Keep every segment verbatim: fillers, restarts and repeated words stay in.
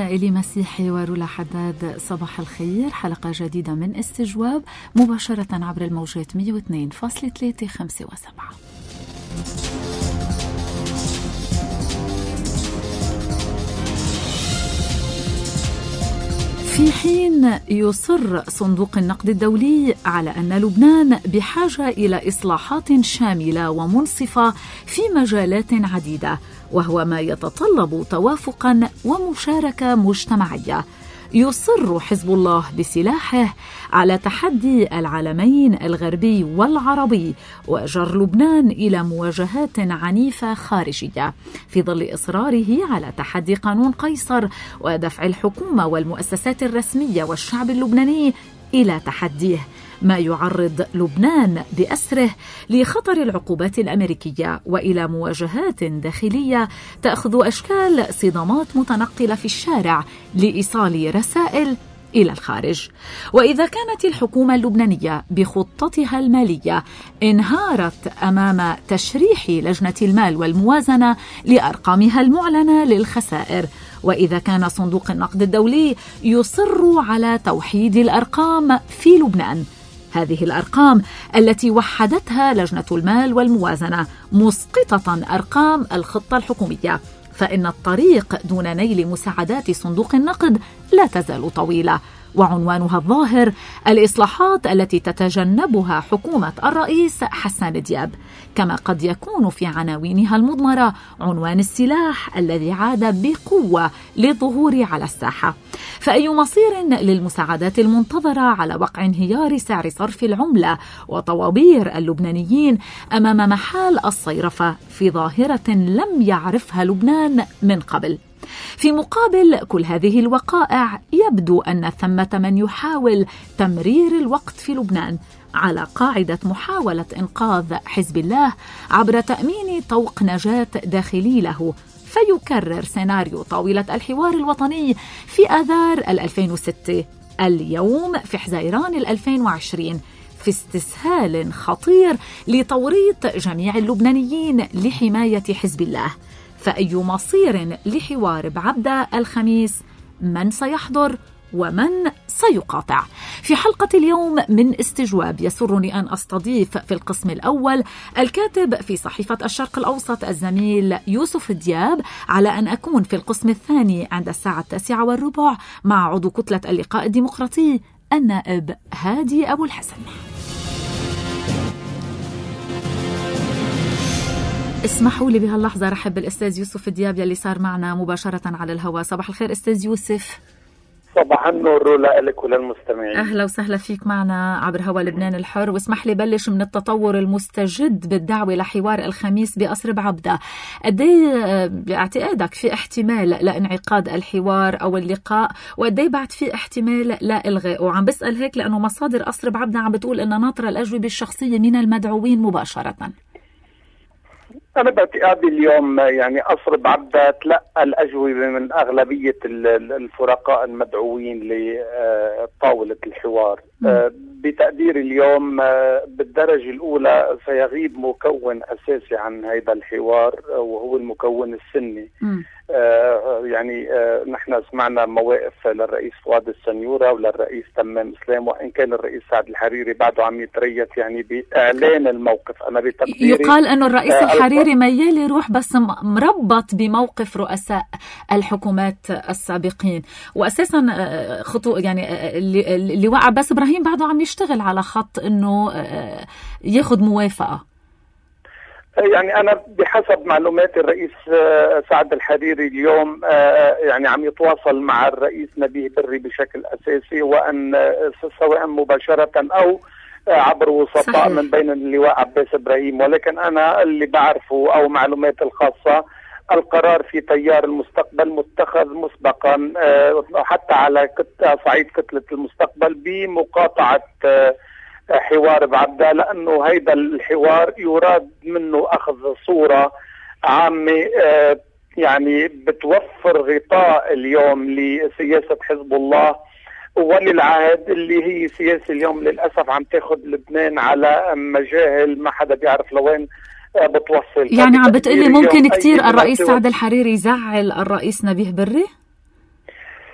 إلي مسيحي ورولا حداد. صباح الخير، حلقة جديدة من استجواب مباشرة عبر الموجات مية واثنين فاصلة ثلاثة خمسة وسبعة. في حين يصر صندوق النقد الدولي على أن لبنان بحاجة إلى إصلاحات شاملة ومنصفة في مجالات عديدة، وهو ما يتطلب توافقا ومشاركة مجتمعية، يصر حزب الله بسلاحه على تحدي العالمين الغربي والعربي وجر لبنان إلى مواجهات عنيفة خارجية، في ظل إصراره على تحدي قانون قيصر ودفع الحكومة والمؤسسات الرسمية والشعب اللبناني إلى تحديه، ما يعرض لبنان بأسره لخطر العقوبات الأمريكية وإلى مواجهات داخلية تأخذ أشكال صدامات متنقلة في الشارع لإيصال رسائل إلى الخارج. وإذا كانت الحكومة اللبنانية بخطتها المالية انهارت أمام تشريح لجنة المال والموازنة لأرقامها المعلنة للخسائر، وإذا كان صندوق النقد الدولي يصر على توحيد الأرقام في لبنان، هذه الأرقام التي وحدتها لجنة المال والموازنة مسقطة أرقام الخطة الحكومية، فإن الطريق دون نيل مساعدات صندوق النقد لا تزال طويلة، وعنوانها الظاهر الإصلاحات التي تتجنبها حكومة الرئيس حسان دياب، كما قد يكون في عناوينها المضمرة عنوان السلاح الذي عاد بقوة للظهور على الساحة. فأي مصير للمساعدات المنتظرة على وقع انهيار سعر صرف العملة وطوابير اللبنانيين أمام محال الصيرفة في ظاهرة لم يعرفها لبنان من قبل؟ في مقابل كل هذه الوقائع، يبدو أن ثمة من يحاول تمرير الوقت في لبنان على قاعدة محاولة إنقاذ حزب الله عبر تأمين طوق نجاة داخلي له، فيكرر سيناريو طاولة الحوار الوطني في آذار ألفين وستة، اليوم في حزيران ألفين وعشرين، في استسهال خطير لتوريط جميع اللبنانيين لحماية حزب الله. فأي مصير لحوار بعبدة الخميس؟ من سيحضر ومن سيقاطع؟ في حلقة اليوم من استجواب يسرني أن أستضيف في القسم الأول الكاتب في صحيفة الشرق الأوسط الزميل يوسف دياب، على أن أكون في القسم الثاني عند الساعة التاسعة والربع مع عضو كتلة اللقاء الديمقراطي النائب هادي أبو الحسن. اسمحوا لي بهاللحظة رحب بالأستاذ يوسف دياب يلي صار معنا مباشرة على الهواء. صباح الخير أستاذ يوسف. صباح النور لك وللمستمعين. أهلا وسهلا فيك معنا عبر هوا لبنان الحر. واسمح لي بلش من التطور المستجد بالدعوة لحوار الخميس بقصر بعبدة. قدي باعتقادك في احتمال لانعقاد الحوار أو اللقاء، وقدي بعد في احتمال لإلغائه؟ وعم بسأل هيك لأنه مصادر قصر بعبدة عم بتقول إن ناطرة الأجوبة الشخصية من المدعوين مباشرة. أنا باعتقادي اليوم يعني قصر بعبدة تلقى الأجوبة من أغلبية الفرقاء المدعوين لطاولة الحوار. بتقدير اليوم بالدرجة الأولى سيغيب مكون أساسي عن هذا الحوار وهو المكون السني. م. يعني نحن سمعنا مواقف للرئيس فؤاد السنيورة وللرئيس تمام إسلام، وإن كان الرئيس سعد الحريري بعده عم يتريث يعني بإعلان الموقف. أنا بتقديري يقال أنه الرئيس الحريري ميال يروح بس مربط بموقف رؤساء الحكومات السابقين، وأساسا خطو يعني اللي وقع بس إبراهيم بعده عم يشتغل على خط أنه ياخد موافقة. يعني أنا بحسب معلومات الرئيس سعد الحريري اليوم يعني عم يتواصل مع الرئيس نبيه بري بشكل أساسي، وأن سواء مباشرة أو عبر وسطاء من بين اللواء عباس إبراهيم. ولكن أنا اللي بعرفه أو معلومات الخاصة، القرار في تيار المستقبل متخذ مسبقا حتى على صعيد كتلة المستقبل بمقاطعة حوار بعبدة، لأنه هيدا الحوار يراد منه أخذ صورة عامة يعني بتوفر غطاء اليوم لسياسة حزب الله وللعهد، اللي هي سياسة اليوم للأسف عم تاخد لبنان على مجاهل ما حدا بيعرف لوين بتوصل. يعني عم بتقلي ممكن كتير الرئيس سعد الحريري يزعل الرئيس نبيه بري؟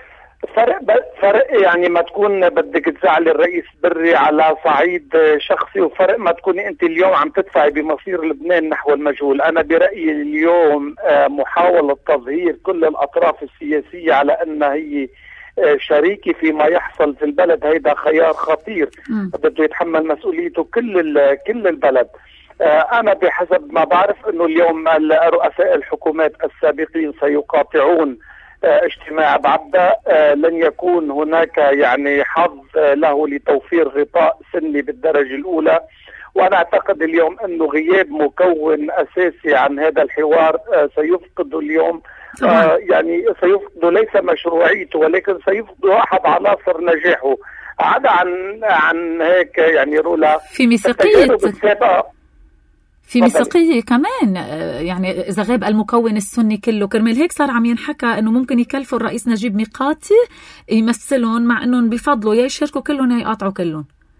فرق فرق يعني ما تكون بدك تزعلي الرئيس بري على صعيد شخصي، وفرق ما تكوني انت اليوم عم تدفعي بمصير لبنان نحو المجهول. انا برايي اليوم محاوله تظهير كل الاطراف السياسيه على انها هي شريكي فيما يحصل في البلد، هيدا خيار خطير بده يتحمل مسؤوليته كل كل البلد. انا بحسب ما بعرف انه اليوم رؤساء الحكومات السابقين سيقاطعون اجتماع بعبدة، لن يكون هناك يعني حظ له لتوفير غطاء سني بالدرجة الأولى. وأنا أعتقد اليوم أنه غياب مكون أساسي عن هذا الحوار سيفقد اليوم آه يعني سيفقد ليس مشروعيته، ولكن سيفقد أحد عناصر نجاحه. عدا عن عن هيك يعني رولا في ميثاقية في ميثاقية كمان، يعني إذا غاب المكون السني كله، كرمال هيك صار عم ينحكى إنه ممكن يكلفوا الرئيس نجيب ميقاتي يمثلهم، مع إنهم بفضلوا يا يشاركوا كلهم يا يقاطعوا كلهم.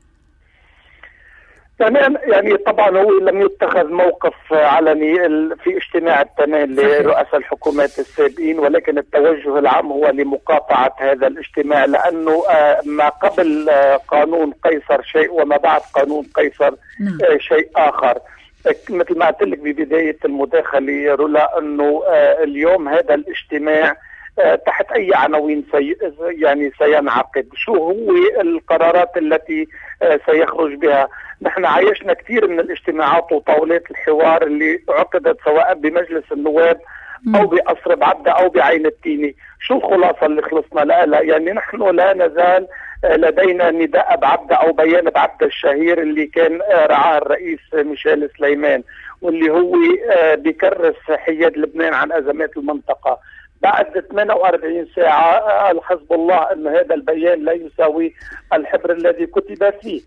تمام، يعني طبعا هو لم يتخذ موقف علني في اجتماع التنين لرؤساء الحكومات السابقين، ولكن التوجه العام هو لمقاطعة هذا الاجتماع، لأنه ما قبل قانون قيصر شيء وما بعد قانون قيصر شيء آخر. مثل ما قلت لك ببداية المداخلة رولا أنه اليوم هذا الاجتماع تحت أي عناوين سي يعني سينعقد، شو هو القرارات التي سيخرج بها. نحن عايشنا كثير من الاجتماعات وطاولات الحوار اللي عقدت سواء بمجلس النواب أو بقصر بعبدة أو بعين التيني. شو الخلاصة اللي خلصنا لها؟ يعني نحن لا نزال لدينا نداء بعبدة أو بيان بعبدة الشهير اللي كان رعاه الرئيس ميشيل سليمان، واللي هو بيكرس حياد لبنان عن أزمات المنطقة. بعد ثمانية وأربعين ساعة الحزب الله أن هذا البيان لا يساوي الحبر الذي كتب فيه،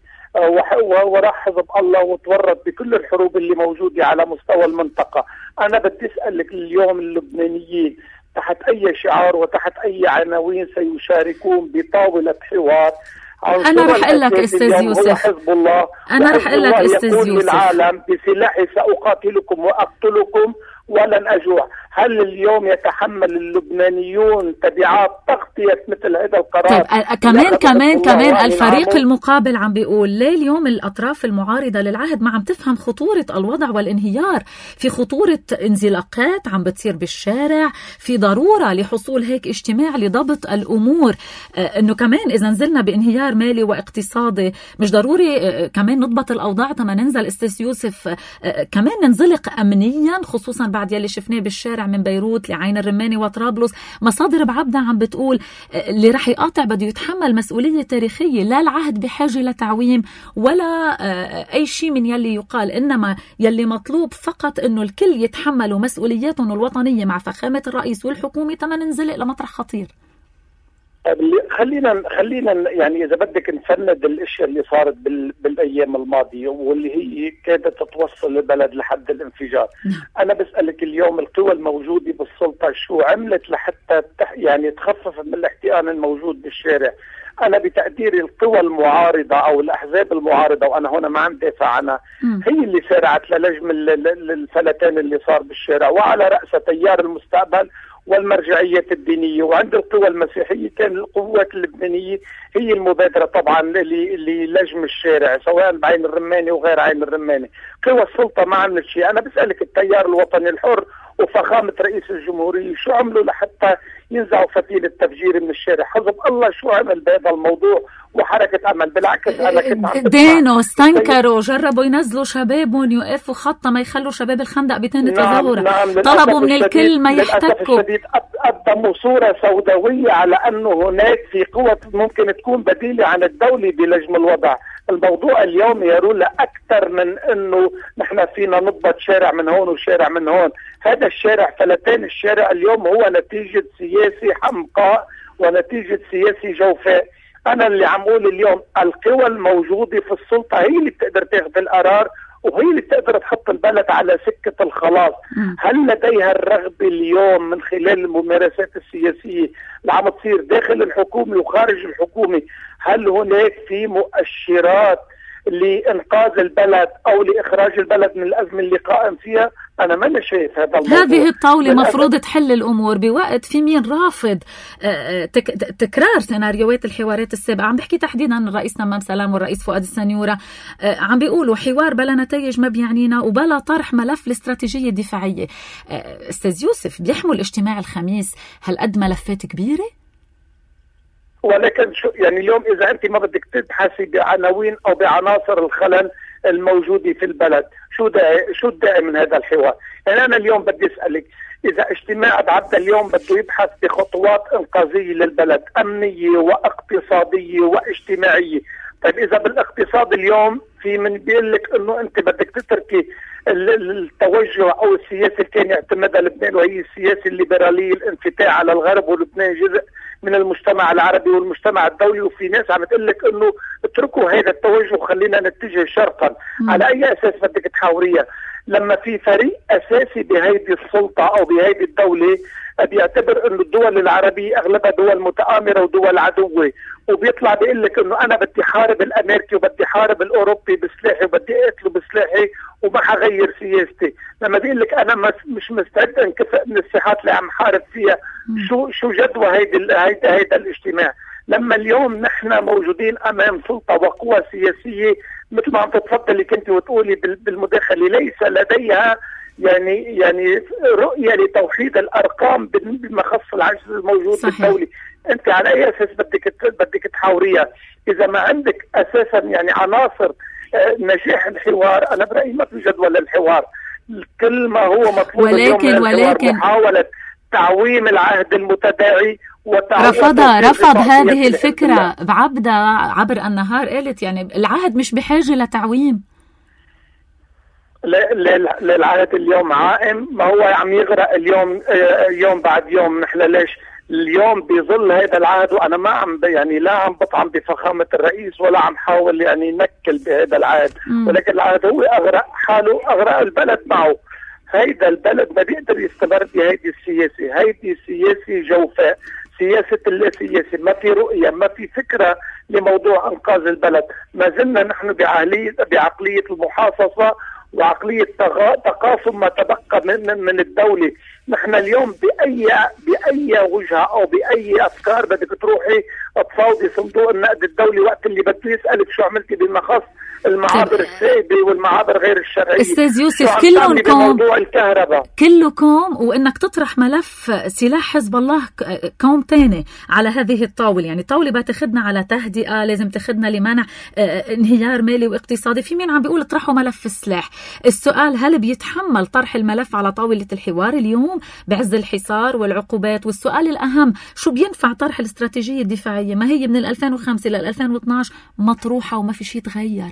وراح حزب الله وتورط بكل الحروب اللي موجودة على مستوى المنطقة. أنا بدي أسألك اليوم اللبنانيين تحت أي شعار وتحت أي عناوين سيشاركون بطاولة حوار؟ أنا رح أقول لك أستاذ يوسف، حزب الله أنا رح أقول لك أستاذ يوسف، يقول للعالم بسلاحي سأقاتلكم وأقتلكم ولن أجوع. هل اليوم يتحمل اللبنانيون تبعات تغطية مثل هذا القرار؟ طيب كمان كمان كمان الفريق المقابل عم بيقول ليه اليوم الأطراف المعارضة للعهد ما عم تفهم خطورة الوضع والانهيار، في خطورة انزلاقات عم بتصير بالشارع، في ضرورة لحصول هيك اجتماع لضبط الأمور. آه إنه كمان إذا نزلنا بانهيار مالي واقتصادي مش ضروري آه كمان نضبط الأوضاع تما ننزل أستاذ يوسف آه كمان ننزلق أمنيا، خصوصا بعد يلي شفناه بالشارع من بيروت لعين الرماني وطرابلس. مصادر بعبدة عم بتقول اللي رح يقاطع بده يتحمل مسؤولية تاريخية، لا العهد بحاجة لتعويم ولا أي شيء من يلي يقال، إنما يلي مطلوب فقط إنه الكل يتحملوا مسؤولياتهم الوطنية مع فخامة الرئيس والحكومة تما ننزلق لمطرح خطير. خلينا خلينا يعني اذا بدك نفند الاشياء اللي صارت بال... بالايام الماضيه واللي هي كادت توصل البلد لحد الانفجار. انا بسالك اليوم القوى الموجوده بالسلطه شو عملت لحتى تح... يعني تخفف من الاحتقان الموجود بالشارع؟ انا بتقديري القوى المعارضه او الاحزاب المعارضه، وانا هنا ما عم دافع عنها، هي اللي سارعت للجم الفلتان اللي صار بالشارع، وعلى راس تيار المستقبل والمرجعية الدينية. وعند القوى المسيحية كان القوات اللبنانية هي المبادرة طبعا للجم الشارع سواء بعين الرماني وغير عين الرماني. قوى السلطة ما عملت شيء. أنا بسألك التيار الوطني الحر وفخامة رئيس الجمهورية شو عملوا لحتى ينزعوا فتيل التفجير من الشارع؟ حزب الله شو عمل بهذا الموضوع؟ وحركة أمل بالعكس أنا كنت عم دينوا استنكروا، جربوا ينزلوا شبابهم يوقفوا خطة ما يخلوا شباب الخندق بيتم التظاهرة. نعم نعم طلبوا من الكل ما يحتكوا. قدموا صورة سوداوية على أنه هناك في قوة ممكن تكون بديلة عن الدولة بلجم الوضع. الموضوع اليوم يرون أكثر من أنه نحن فينا نضبط شارع من هون وشارع من هون. هذا الشارع فلتان الشارع اليوم هو نتيجة سياسي حمقاء ونتيجة سياسي جوفاء. أنا اللي عم أقول اليوم القوى الموجودة في السلطة هي اللي بتقدر تاخذ القرار وهي اللي بتقدر تحط البلد على سكة الخلاص. هل لديها الرغبة اليوم من خلال الممارسات السياسية اللي عم تصير داخل الحكومة وخارج الحكومة؟ هل هناك في مؤشرات لإنقاذ البلد أو لإخراج البلد من الأزمة اللي قائم فيها؟ أنا ما شايف هذا الموضوع. هذه الطاولة مفروض تحل الأمور بوقت في مين رافض تك... تكرار سيناريوهات الحوارات السابقة. عم بحكي تحديدا الرئيس تمام سلام والرئيس فؤاد السنيورة، عم بيقولوا حوار بلا نتائج ما بيعنينا وبلا طرح ملف الاستراتيجية الدفاعية. أستاذ يوسف، بيحمل اجتماع الخميس هالقد ملفات كبيرة؟ ولكن شو يعني اليوم إذا أنت ما بدك تبحثي بعناوين أو بعناصر الخلل الموجودة في البلد، شو داعي شو الداعي من هذا الحوار؟ يعني أنا اليوم بدي أسألك، إذا اجتماع بعد اليوم بده يبحث بخطوات إنقاذية للبلد، أمنية واقتصادية واجتماعية، طيب إذا بالاقتصاد اليوم في من بيقول لك إنه أنت بدك تتركي التوجه أو السياسة اللي كان يعتمدها لبنان وهي السياسة الليبرالية، الانفتاح على الغرب، ولبنان جزء من المجتمع العربي والمجتمع الدولي، وفي ناس عم تقول لك انه اتركوا هذا التوجه وخلينا نتجه شرقا. م. على اي اساس بدك تحاوريها لما في فريق اساسي بهيدي السلطه او بهيدي الدوله بيعتبر انه الدول العربيه اغلبها دول متآمره ودول عدوه، وبيطلع بيقول لك انه انا بدي حارب الامريكي وبدي حارب الاوروبي بسلاحي وبدي اقتله بسلاحي وما حغير سياستي، لما بيقول لك انا مش مستعد انكفئ من الساحات اللي عم حارب فيها، شو شو جدوى هيدي هيدا هيدا الاجتماع؟ لما اليوم نحن موجودين امام سلطه وقوى سياسيه مثل ما عم تتفضلي كنت وتقولي بالمداخله ليس لديها يعني يعني رؤيه لتوحيد الارقام بمخص العجز الموجود صحيح. بالدولي، انت على اي اساس بدك بدك تحاوريها؟ اذا ما عندك اساسا يعني عناصر نجاح الحوار، انا برايي ما في جدوى للحوار. كل ما هو مطلوب ولكن اليوم ولكن محاوله تعويم العهد المتداعي رفض رفض هذه الفكره بعبدة عبر النهار، قالت يعني العهد مش بحاجه لتعويم. للعهد اليوم عائم، ما هو عم يغرق اليوم يوم بعد يوم. نحن ليش اليوم بيظل هذا العهد وانا ما عم يعني لا عم بطعم بفخامه الرئيس ولا عم حاول يعني نكل بهذا العهد، ولكن العهد هو اغرق حاله، اغرق البلد معه. هيدا البلد ما بيقدر يستمر بهيدي السياسه، هيدي سياسه جوفاء، سياسه اللا سياسه، ما في رؤيه، ما في فكره لموضوع انقاذ البلد. ما زلنا نحن بعقليه بعقليه المحاصصه وعقليه تقاسم ما تبقى من من الدوله. نحن اليوم باي باي وجهه او باي افكار بدك تروحي تفاوضي صندوق النقد الدولي وقت اللي بده يسالك شو عملتي بالمخص المعابر السائبه والمعابر غير الشرعيه. استاذ يوسف، كلكم بموضوع الكهرباء كلكم وانك تطرح ملف سلاح حزب الله كوم تاني على هذه الطاوله، يعني طاوله بتاخذنا على تهدئه، لازم تاخذنا لمنع انهيار مالي واقتصادي. في مين عم بيقول اطرحوا ملف السلاح؟ السؤال هل بيتحمل طرح الملف على طاوله الحوار اليوم بعز الحصار والعقوبات؟ والسؤال الاهم، شو بينفع طرح الاستراتيجيه الدفاعيه؟ ما هي من ألفين وخمسة لل ألفين واثناشر مطروحه وما في شيء تغير.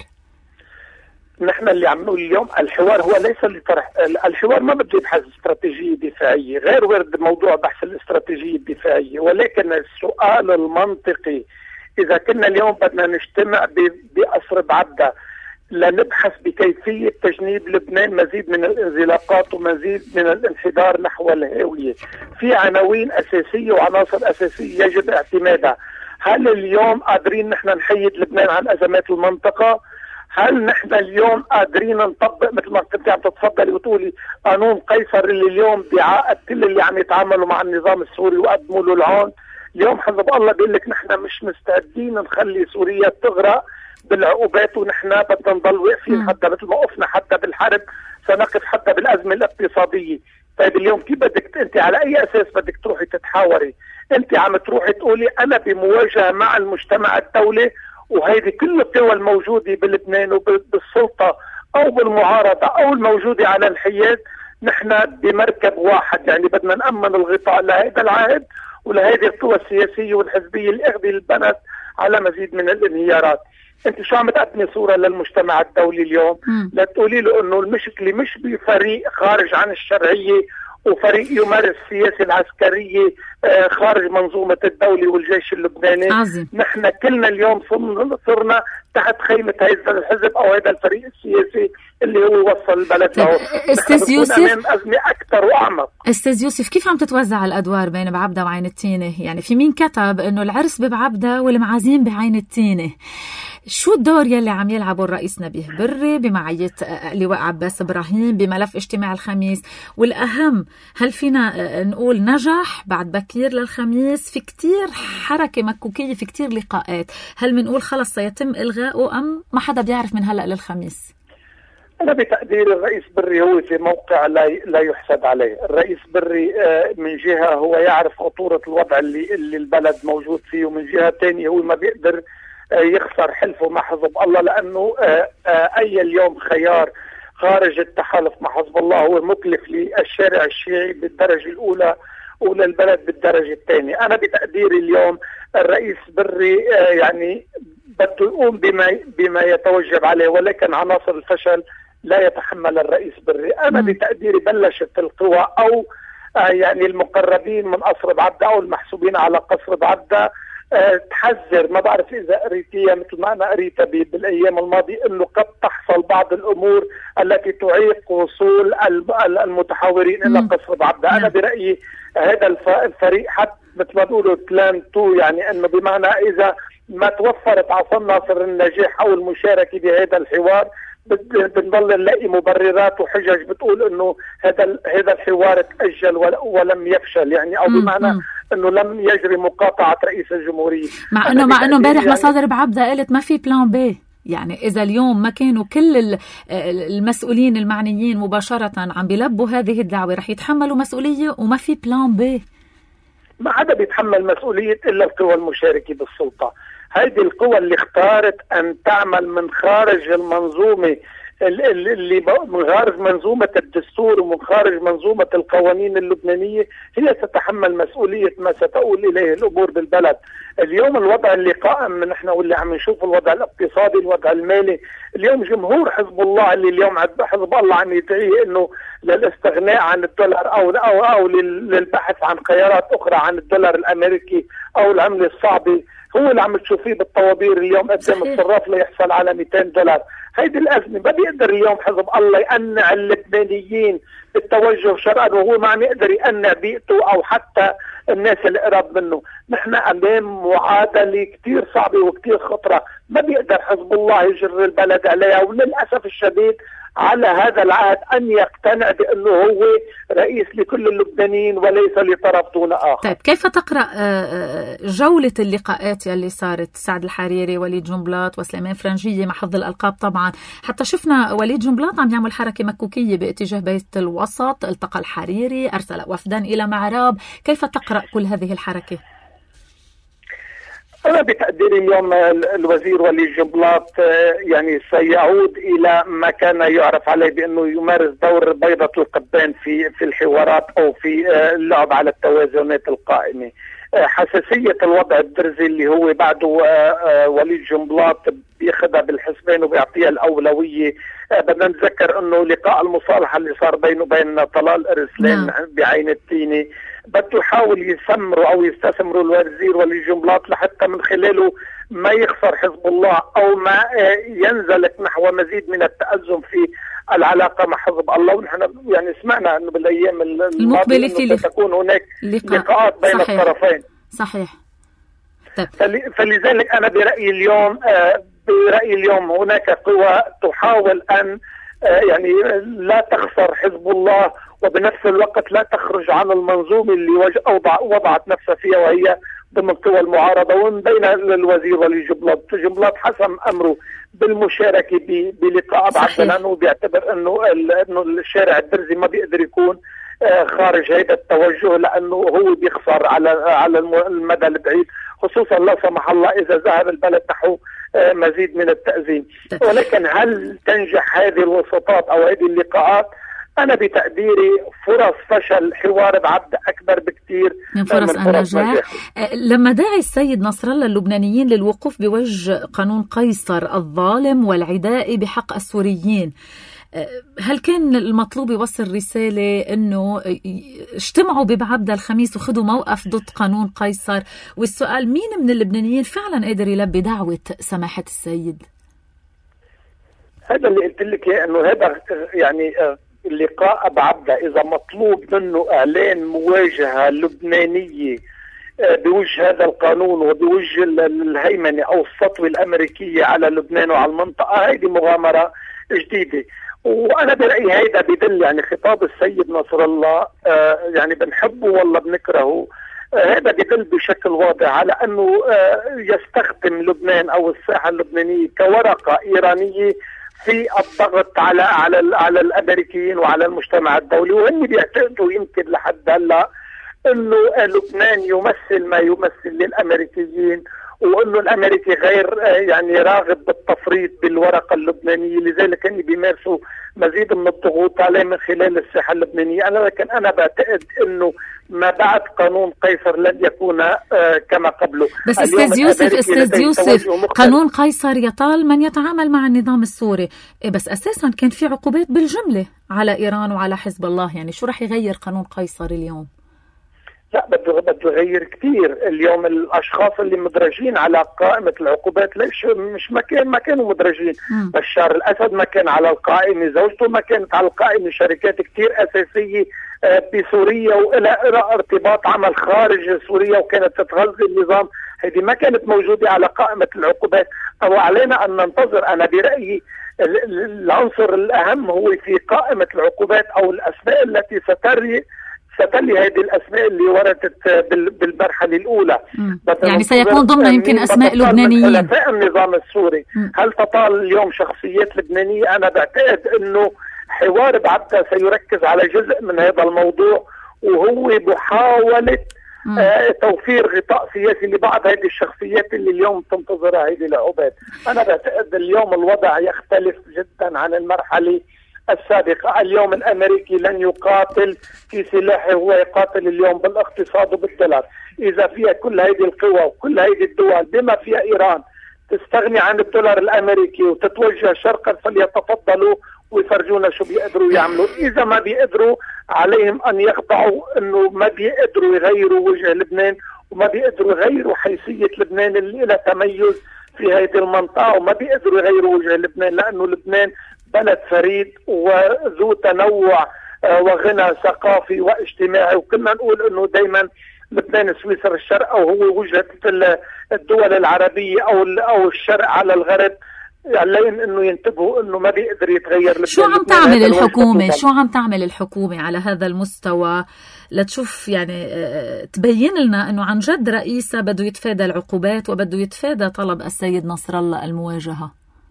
نحن اللي عم نقول اليوم الحوار هو ليس لطرح، الحوار ما بده يبحث استراتيجية دفاعية، غير ورد موضوع بحث الاستراتيجية الدفاعية، ولكن السؤال المنطقي إذا كنا اليوم بدنا نجتمع بقصر بعبدة لنبحث بكيفية تجنيب لبنان مزيد من الانزلاقات ومزيد من الانحدار نحو الهاوية، في عناوين أساسية وعناصر أساسية يجب اعتمادها. هل اليوم قادرين نحن نحيد لبنان عن أزمات المنطقة؟ هل نحن اليوم قادرين نطبق مثل ما كنت عم تتفضلي وتقولي قانون قيصر اللي اليوم بيعاقب كل اللي عم يتعاملوا مع النظام السوري وقدموا له العون؟ اليوم حزب الله بيقول لك نحن مش مستعدين نخلي سوريا تغرق بالعقوبات ونحن بدنا نضل واقفين حتى مثل ما وقفنا حتى بالحرب سنقف حتى بالازمه الاقتصاديه. طيب اليوم كيف بدك انت على اي اساس بدك تروحي تتحاوري؟ انت عم تروحي تقولي انا بمواجهه مع المجتمع الدولي وهيدي كل القوى الموجوده بلبنان وبالسلطه او بالمعارضه او الموجوده على الحياد نحن بمركب واحد، يعني بدنا نامن الغطاء لهذا العهد ولهذه القوى السياسيه والحزبيه اللي اخذ البلد على مزيد من الانهيارات. انت شو عم تقدمي صوره للمجتمع الدولي اليوم؟ لا تقولي له انه المشكله مش بفريق خارج عن الشرعيه وفريق يمارس السياسه العسكريه خارج منظومة الدولة والجيش اللبناني. عظيم. نحن كلنا اليوم صرنا تحت خيمة هذا الحزب أو هذا الفريق السياسي اللي هو وصل البلد له. أستاذ يوسف، أمام أزمة أكثر وأعمق. أستاذ يوسف، كيف عم تتوزع الأدوار بين بعبدة وعين التينة؟ يعني في مين كتب إنه العرس ببعبدة والمعازيم بعين التينة؟ شو الدور يلي عم يلعبه الرئيس نبيه بري بمعية لواء عباس إبراهيم بملف اجتماع الخميس؟ والأهم، هل فينا نقول نجح بعد بكير للخميس؟ في كتير حركة مكوكية، في كتير لقاءات، هل منقول خلص سيتم إلغاؤه أم ما حدا بيعرف من هلأ للخميس؟ أنا بتقدير الرئيس بري هو في موقع لا لا يحسد عليه. الرئيس بري من جهة هو يعرف خطورة الوضع اللي اللي البلد موجود فيه، ومن جهة تانية هو ما بيقدر يخسر حلفه مع حزب الله، لأنه أي اليوم خيار خارج التحالف مع حزب الله هو مكلف للشارع الشيعي بالدرجة الأولى وللبلد بالدرجة الثانية. أنا بتقديري اليوم الرئيس بري يعني بده يقوم بما بما يتوجب عليه، ولكن عناصر الفشل لا يتحمل الرئيس بري. أنا بتقديري بلشت القوى أو يعني المقربين من قصر بعبدة أو المحسوبين على قصر بعبدة تحذر، ما بعرف إذا قريتيها مثل ما أنا قريتها بالأيام الماضية، إنه قد تحصل بعض الأمور التي تعيق وصول المتحاورين إلى قصر بعبدة. أنا برأيي هذا الفريق حتى مثل ما بيقولوا بلان تو، يعني إنه بمعنى إذا ما توفرت عصا ناصر النجاح أو المشاركة بهذا الحوار بنضل نلاقي مبررات وحجج بتقول انه هذا هذا الحوار تأجل ولم يفشل، يعني او بمعنى انه لم يجري مقاطعة رئيس الجمهورية. مع انه مع انه امبارح مصادر بعبدة قالت ما في بلان بي، يعني اذا اليوم ما كانوا كل المسؤولين المعنيين مباشرة عم بيلبوا هذه الدعوة رح يتحملوا مسؤولية وما في بلان بي. ما عدا بيتحمل مسؤولية الا القوى المشاركة بالسلطة. هذه القوى اللي اختارت أن تعمل من خارج المنظومة اللي من خارج منظومة الدستور ومن خارج منظومة القوانين اللبنانية هي تتحمل مسؤولية ما ستؤول إليه الأمور بالبلد. اليوم الوضع اللي قائم نحن واللي عم نشوف الوضع الاقتصادي الوضع المالي، اليوم جمهور حزب الله اللي اليوم حزب الله عم يدعي انه للاستغناء عن الدولار او او او للبحث عن خيارات اخرى عن الدولار الامريكي او العملة الصعبة، هو اللي عم تشوفيه بالطوابير اليوم قدام الصراف ليحصل على مئتين دولار. هيدي الأزمة ما بيقدر اليوم حزب الله يقنع اللبنانيين بالتوجه شرقا وهو ما عم يقدر يقنع بيئته أو حتى الناس اللي قرب منه. نحن أمام معادلة كتير صعبة وكتير خطرة، ما بيقدر حزب الله يجر البلد عليها، وللأسف الشديد على هذا العهد أن يقتنع بأنه هو رئيس لكل اللبنانيين وليس لطرف دون آخر. طيب كيف تقرأ جولة اللقاءات اللي صارت سعد الحريري وليد جنبلاط وسليمان فرنجية مع حفظ الألقاب؟ طبعا حتى شفنا وليد جنبلاط عم يعمل حركة مكوكية باتجاه بيت الوسط، التقى الحريري، أرسل وفدا إلى معراب. كيف تقرأ كل هذه الحركة؟ أنا بتقديري اليوم الوزير وليد جنبلاط يعني سيعود إلى ما كان يعرف عليه بأنه يمارس دور بيضة القبان في في الحوارات أو في اللعب على التوازنات القائمة. حساسية الوضع الدرزي اللي هو بعده وليد جنبلاط بياخذها بالحسبان وبيعطيها الأولوية. بدنا نتذكر أنه لقاء المصالحة اللي صار بينه وبين طلال أرسلان بعين التينة بده يحاول يسمروا أو يستثمروا الوزير وليد جنبلاط لحتى من خلاله ما يخسر حزب الله أو ما ينزلق نحو مزيد من التأزم في العلاقة مع حزب الله. ونحن يعني سمعنا أنه بالأيام الماضية ستكون هناك لقاءات بين صحيح. الطرفين. صحيح. طيب. فلذلك أنا برأيي اليوم برأيي اليوم هناك قوى تحاول أن يعني لا تخسر حزب الله وبنفس الوقت لا تخرج عن المنظومة اللي وضع وضعت نفسها فيها وهي ضمن قوى المعارضة. ومن بين الوزير وليد جنبلاط جنبلاط حسم أمره بالمشاركة بلقاء بعبدة لأنه بيعتبر أنه أنه الشارع الدرزي ما بيقدر يكون خارج هذا التوجه لأنه هو بيخسر على على المدى البعيد، خصوصا لا سمح الله إذا ذهب البلد نحو مزيد من التأزيم. ولكن هل تنجح هذه الوساطات أو هذه اللقاءات؟ أنا بتقديري فرص فشل حوار بعبدة أكبر بكتير من فرص النجاح. لما داعي السيد نصر الله اللبنانيين للوقوف بوجه قانون قيصر الظالم والعداء بحق السوريين، هل كان المطلوب يوصل رسالة أنه اجتمعوا ببعبدة الخميس وخذوا موقف ضد قانون قيصر؟ والسؤال، مين من اللبنانيين فعلا قادر يلبي دعوة سماحة السيد؟ هذا اللي قلت لك انه هذا يعني اللقاء بعبدة اذا مطلوب منه اعلان مواجهة لبنانية بوجه هذا القانون وبوجه الهيمنة او السطوة الامريكية على لبنان وعلى المنطقة، هذه مغامرة جديدة. وانا برأيي هيدا بدل يعني خطاب السيد نصر الله آه يعني بنحبه والله بنكرهه، هذا آه بدل بشكل واضح على انه آه يستخدم لبنان او الساحة اللبنانية كورقة ايرانية في الضغط على على على الامريكيين وعلى المجتمع الدولي. وهم بيعتقدوا يمكن لحد هلا انه لبنان يمثل ما يمثل للامريكيين، وانه الامريكي غير يعني راغب بالتفريط بالورقه اللبنانيه، لذلك هم بيمارسوا مزيد من الضغوط عليه من خلال الساحه اللبنانيه. انا لكن انا بعتقد انه ما بعد قانون قيصر لن يكون كما قبله. بس استاذ يوسف استاذ يوسف قانون قيصر يطال من يتعامل مع النظام السوري، بس اساسا كان في عقوبات بالجمله على ايران وعلى حزب الله، يعني شو رح يغير قانون قيصر اليوم؟ لا بده بده يغير كثير. اليوم الاشخاص اللي مدرجين على قائمه العقوبات ليش مش ما كان ما كانوا مدرجين. م. بشار الاسد ما كان على القائمه، زوجته ما كانت على القائمه، شركات كثير اساسيه بسوريا والى ارتباط عمل خارج سوريا وكانت تتغذي النظام، هذه ما كانت موجوده على قائمه العقوبات. او علينا ان ننتظر. انا برايي العنصر الاهم هو في قائمه العقوبات او الاسماء التي ستري ستلي هذه الأسماء اللي وردت بالمرحلة الأولى. يعني سيكون ضمن يمكن أسماء لبنانيين حلفاء النظام السوري. م. هل تطال اليوم شخصيات لبنانية؟ أنا بعتقد أنه حوار بعبدة سيركز على جزء من هذا الموضوع، وهو محاولة آه توفير غطاء سياسي لبعض هذه الشخصيات اللي اليوم تنتظرها هذه العقوبات. أنا بعتقد اليوم الوضع يختلف جدا عن المرحلة السابقة. اليوم الأمريكي لن يقاتل في سلاحه، هو يقاتل اليوم بالاقتصاد وبالدولار. إذا فيها كل هذه القوى وكل هذه الدول بما فيها إيران تستغني عن الدولار الأمريكي وتتوجه شرقا، فليتفضلوا ويفرجونا شو بيقدروا يعملوا. إذا ما بيقدروا عليهم أن يخضعوا، أنه ما بيقدروا يغيروا وجه لبنان وما بيقدروا يغيروا حيثية لبنان اللي لها تميز في هذه المنطقة، وما بيقدروا يغيروا وجه لبنان، لأنه لبنان بلد فريد وذو تنوع وغنى ثقافي واجتماعي. وكنا نقول انه دائما لبنان سويسرا الشرق، او هو وجهة الدول العربية او او الشرق على الغرب. عليهم انه ينتبهوا انه ما بيقدر يتغير لبنان. شو عم تعمل الحكومة شو عم تعمل الحكومة على هذا المستوى لتشوف يعني تبين لنا انه عن جد رئيسها بده يتفادى العقوبات وبده يتفادى طلب السيد نصر الله المواجهة؟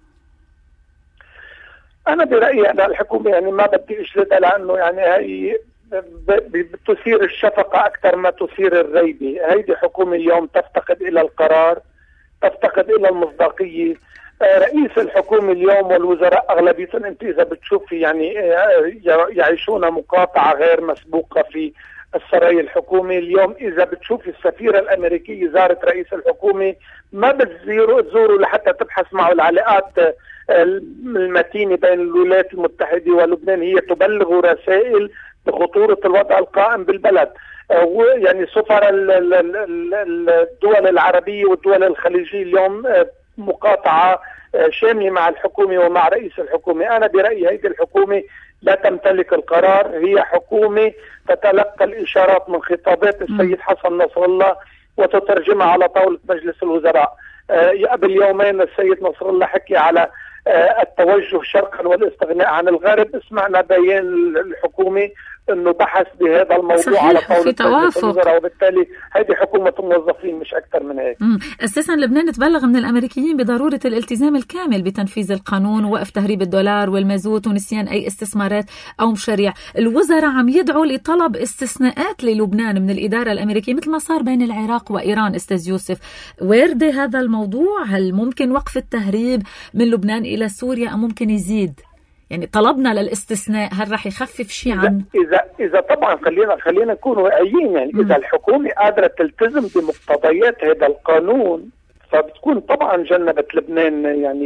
أنا برأيي أن الحكومة يعني ما بدي أجلدها، لأنه يعني هي بتثير الشفقة أكثر ما تثير الريبة. هيدي حكومة اليوم تفتقد إلى القرار، تفتقد إلى المصداقية. رئيس الحكومة اليوم والوزراء أغلبيتهم أنت إذا بتشوفي يعني يعيشون مقاطعة غير مسبوقة في السرايا الحكومي. اليوم إذا بتشوفي السفيرة الأمريكية زارت رئيس الحكومة، ما بتزوروا تزوروا لحتى تبحث معه العلاقات المتينة بين الولايات المتحدة ولبنان. هي تبلغ رسائل بخطورة الوضع القائم بالبلد. يعني سفراء الدول العربية والدول الخليجية اليوم مقاطعة شاملة مع الحكومة ومع رئيس الحكومة. أنا برأيي هذه الحكومة لا تمتلك القرار، هي حكومة تتلقى الإشارات من خطابات السيد حسن نصر الله وتترجمها على طاولة مجلس الوزراء. قبل يومين السيد نصر الله حكي على التوجه شرقا والاستغناء عن الغرب. سمعنا بيان الحكومة انه بحث بهذا الموضوع على طاولة مجلس الوزراء، وبالتالي هذه حكومة موظفين مش اكثر من هيك. اساسا لبنان تبلغ من الامريكيين بضرورة الالتزام الكامل بتنفيذ القانون ووقف تهريب الدولار والمازوت ونسيان اي استثمارات او مشاريع. الوزراء عم يدعوا لطلب استثناءات للبنان من الادارة الامريكية مثل ما صار بين العراق وايران. استاذ يوسف، وارد هذا الموضوع؟ هل ممكن وقف التهريب من لبنان الى سوريا ام ممكن يزيد؟ يعني طلبنا للاستثناء، هل راح يخفف شيء عن إذا إذا طبعا خلينا خلينا نكون واقعيين. يعني م. إذا الحكومة قادرة تلتزم بمقتضيات هذا القانون فبتكون طبعا جنبت لبنان يعني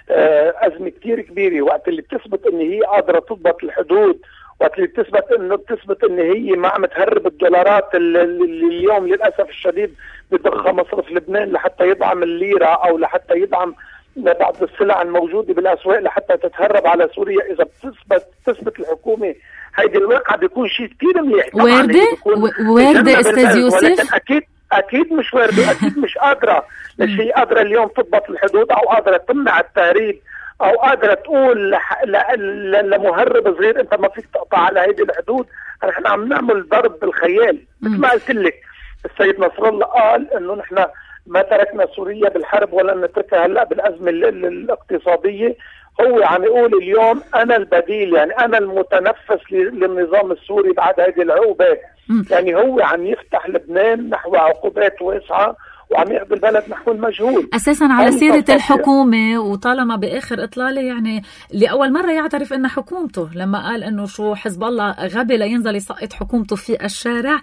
أزمة كتير كبيرة. وقت اللي بتثبت ان هي قادرة تضبط الحدود، وقت اللي بتثبت انه بتثبت ان هي ما عم تهرب الدولارات اللي اليوم للاسف الشديد بتضخها مصرف لبنان لحتى يدعم الليرة او لحتى يدعم بعض السلع الموجودة بالاسواق لحتى تتهرب على سوريا، اذا بتثبت تثبت الحكومة هيدي الواقع بيكون شيء كتير منيح. واردة واردة استاذ يوسف، اكيد اكيد مش واردة، اكيد مش قادرة لشيء قادرة اليوم تضبط الحدود او قادرة تمنع التهريب او قادرة تقول لح... ل... ل... لمهرب صغير انت ما فيك تقطع على هيدي الحدود. نحن عم نعمل ضرب بالخيال. مثل ما قلت لك السيد نصر الله قال انه نحن ما تركنا سوريا بالحرب ولا نتركها هلا بالازمه ال... ال... الاقتصاديه. هو عم يقول اليوم انا البديل، يعني انا المتنفس للنظام السوري بعد هذه العقوبات. يعني هو عم يفتح لبنان نحو عقوبات واسعه وعم ياخذ البلد نحو المجهول. اساسا على سيره الحكومه، وطالما باخر اطلاله يعني لاول مره يعترف ان حكومته لما قال انه شو حزب الله غبي لينزل يسقط حكومته في الشارع.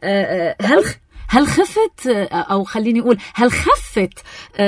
هل هل خفت أو خليني أقول هل خفت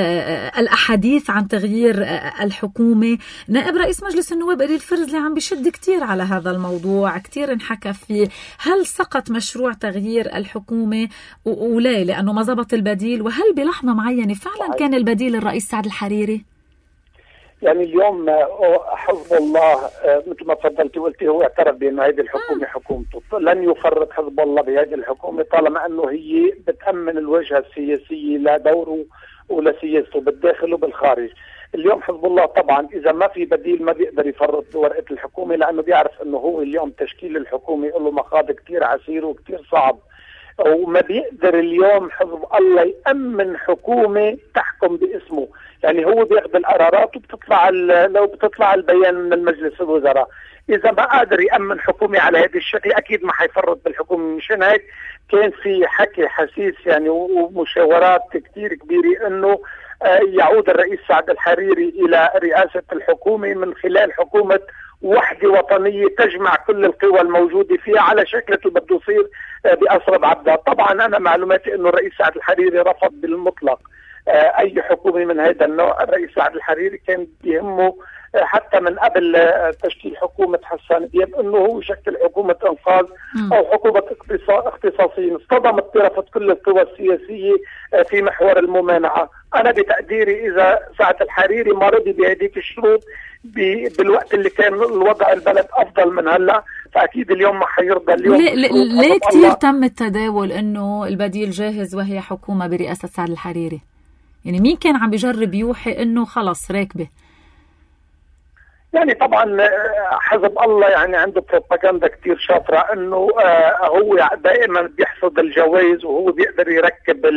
الأحاديث عن تغيير الحكومة؟ نائب رئيس مجلس النواب إلي الفرزلي عم بيشد كتير على هذا الموضوع، كتير انحكى فيه. هل سقط مشروع تغيير الحكومة ولا لأنه ما زبط البديل؟ وهل بلحظة معينة فعلا كان البديل الرئيس سعد الحريري؟ يعني اليوم حزب الله مثل ما تفضلتي وقلتي هو اعترف بأن هذه الحكومة حكومته. لن يفرط حزب الله بهذه الحكومة طالما أنه هي بتأمن الوجهة السياسية لا دوره ولا سياسته بالداخل وبالخارج. اليوم حزب الله طبعا إذا ما في بديل ما بيقدر يفرط بورقة الحكومة، لأنه بيعرف أنه هو اليوم تشكيل الحكومة له مخاض كتير عسير وكتير صعب، وما بيقدر اليوم حزب الله يأمن حكومة تحكم باسمه. يعني هو بياخذ القرارات وبتطلع لو بتطلع البيان من المجلس الوزراء. إذا ما قادر يأمن حكومة على هذا الشكل أكيد ما حيفرط بالحكومة. مشان هيك كان في حكي حسيس يعني ومشاورات كتير كبيرة إنه يعود الرئيس سعد الحريري إلى رئاسة الحكومة من خلال حكومة وحدة وطنية تجمع كل القوى الموجودة فيها على شكل اللي بده يصير بأسرب عبدها. طبعا أنا معلوماتي إنه الرئيس سعد الحريري رفض بالمطلق أي حكومة من هذا النوع. الرئيس سعد الحريري كان بيهمه حتى من قبل تشكيل حكومة حسان دياب إنه هو يشكل حكومة إنقاذ أو حكومة اختصاصية. اصطدمت طرفت كل القوى السياسية في محور الممانعة. أنا بتقديري إذا سعد الحريري ما رضي بهذيك الشروط بالوقت اللي كان الوضع البلد أفضل من هلا، فأكيد اليوم ما حيرضى. اليوم ليه, ليه كتير تم التداول إنه البديل جاهز وهي حكومة برئاسة سعد الحريري؟ يعني مين كان عم بيجرب يوحي إنه خلص راكبه؟ يعني طبعا حزب الله يعني عنده بروباغندا كتير شاطرة انه هو دائما بيحصد الجوائز وهو بيقدر يركب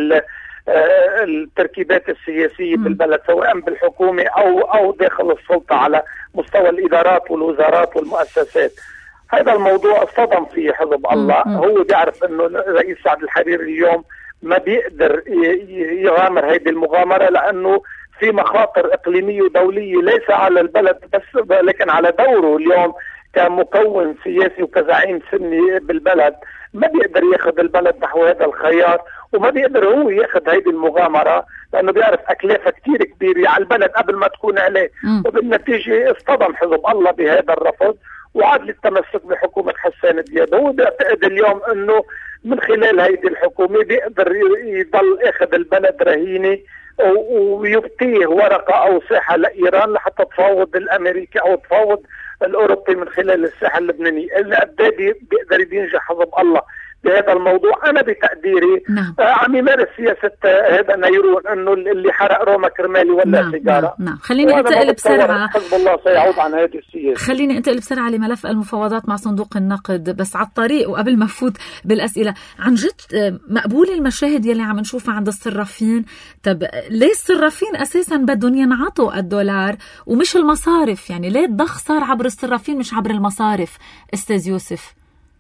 التركيبات السياسية بالبلد سواء بالحكومة او او داخل السلطة على مستوى الادارات والوزارات والمؤسسات. هذا الموضوع اصطدم فيه حزب الله. هو بيعرف انه الرئيس سعد الحريري اليوم ما بيقدر يغامر هذه المغامرة لانه في مخاطر إقليمية ودولية ليس على البلد بس لكن على دوره اليوم كمكون سياسي وكزعيم سني بالبلد. ما بيقدر ياخذ البلد نحو هذا الخيار وما بيقدر هو ياخذ هيدي المغامرة لأنه بيعرف أكلافها كتير كبيرة على البلد قبل ما تكون عليه. وبالنتيجة اصطدم حزب الله بهذا الرفض وعاد للتمسك بحكومة حسان دياب. هو بيعتقد اليوم أنه من خلال هيدي الحكومة بيقدر يضل اخذ البلد رهينة ويبتيه ورقة أو ساحة لإيران لحتى تفاوض الأمريكي أو تفاوض الأوروبي من خلال الساحة اللبنانية. اللي قد بيقدر بينجح حزب الله بهذا الموضوع. أنا بتقديري نعم. آه عم يمارس سياسة آه هذا نيرون إنه اللي حرق روما كرمالي ولا نعم. سيجارة. نعم. نعم. خليني أنتقل بسرعة. حزب الله سيعود عن هذه السياسة. خليني أنتقل بسرعة لملف المفاوضات مع صندوق النقد بس على الطريق وقبل ما أفوت بالأسئلة. عن جد مقبول المشاهد يلي عم نشوفها عند الصرافين؟ طب ليه الصرافين أساسا بدهم ينعطوا الدولار ومش المصارف؟ يعني ليه الضخ صار عبر الصرافين مش عبر المصارف أستاذ يوسف؟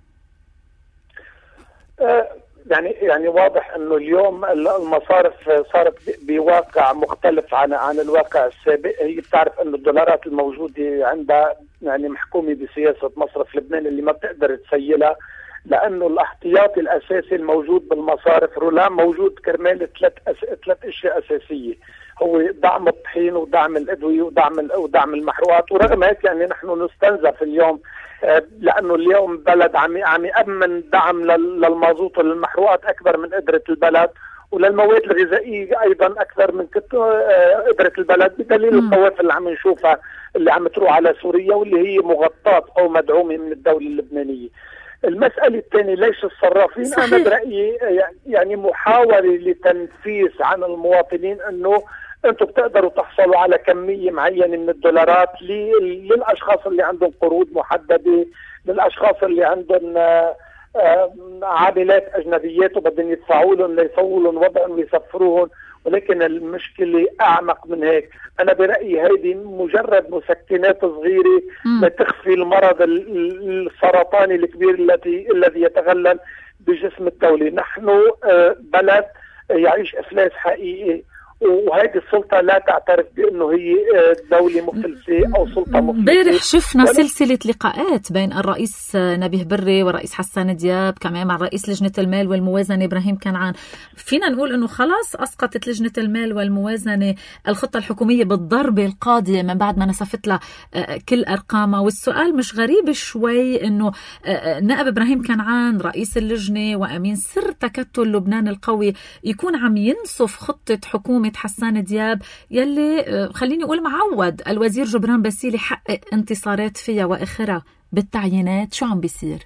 يعني يعني واضح انه اليوم المصارف صارت بواقع مختلف عن عن الواقع السابق. هي بتعرف انه الدولارات الموجوده عندها يعني محكومه بسياسه مصرف لبنان اللي ما بتقدر تسيلها لانه الاحتياطي الاساسي الموجود بالمصارف رولا موجود كرمال ثلاث أس... ثلاث اشياء اساسيه، هو دعم الطحين ودعم الادويه ودعم ال... ودعم المحروقات. ورغم هيك يعني نحن نستنزف اليوم، لانه اليوم بلد عم عم يامن دعم لل... للمازوت وللمحروقات اكبر من قدره البلد، وللمواد الغذائيه ايضا اكثر من قدره البلد، بدليل القوافل اللي عم نشوفها اللي عم تروح على سوريا واللي هي مغطاه او مدعومه من الدوله اللبنانيه. المسألة الثانية ليش الصرافين؟ صحيح. أنا برأيي يعني محاولة لتنفيس عن المواطنين أنه أنتم بتقدروا تحصلوا على كمية معينة من الدولارات للأشخاص اللي عندهم قروض محددة، للأشخاص اللي عندهم عاملات أجنبيات وبدهم يدفعوا لهم ليسووا لهم وضعهم ويسفروهم. ولكن المشكلة أعمق من هيك. أنا برأيي هذه مجرد مسكنات صغيرة لتخفي المرض السرطاني الكبير الذي الذي يتغلل بجسم الدولة. نحن بلد يعيش إفلاس حقيقي، وهذه السلطة لا تعترف بأنه هي دولة مفلسة أو سلطة مفلسة. امبارح شفنا سلسلة لقاءات بين الرئيس نبيه بري والرئيس حسان دياب، كمان مع رئيس لجنة المال والموازنة إبراهيم كنعان. فينا نقول أنه خلاص أسقطت لجنة المال والموازنة الخطة الحكومية بالضربة القاضية من بعد ما نسفت لها كل أرقامها. والسؤال مش غريب شوي أنه نائب إبراهيم كنعان رئيس اللجنة وأمين سر تكتل لبنان القوي يكون عم ينصف خطة حكومة حسان دياب يلي خليني أقول معود الوزير جبران باسيل يحقق انتصارات فيها وآخرها بالتعيينات. شو عم بيصير؟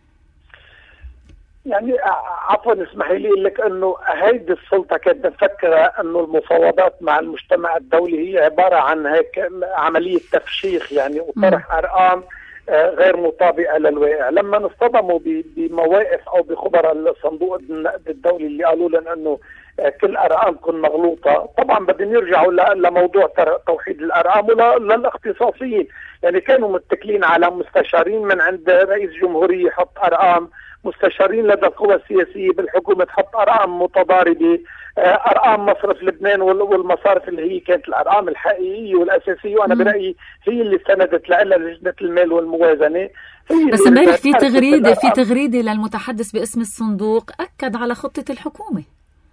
يعني عفوا اسمحي لي لك انه هيدي السلطه كانت مفكره انه المفاوضات مع المجتمع الدولي هي عباره عن هيك عمليه تفشيخ يعني وطرح ارقام غير مطابقه للواقع. لما اصطدموا بمواقف او بخبراء الصندوق النقد الدولي اللي قالوا لنا انه كل ارقامكم مغلوطه، طبعا بدهم يرجعوا لموضوع توحيد الارقام وللاختصاصيين. يعني كانوا متكلين على مستشارين من عند رئيس جمهوريه يحط ارقام، مستشارين لدى القوى السياسيه بالحكومه تحط ارقام متضاربه، ارقام مصرف لبنان والمصارف اللي هي كانت الارقام الحقيقيه والاساسيه، وانا برايي هي اللي استندت لها لجنه المال والموازنه. بس امبارح في تغريده في تغريده للمتحدث باسم الصندوق اكد على خطه الحكومه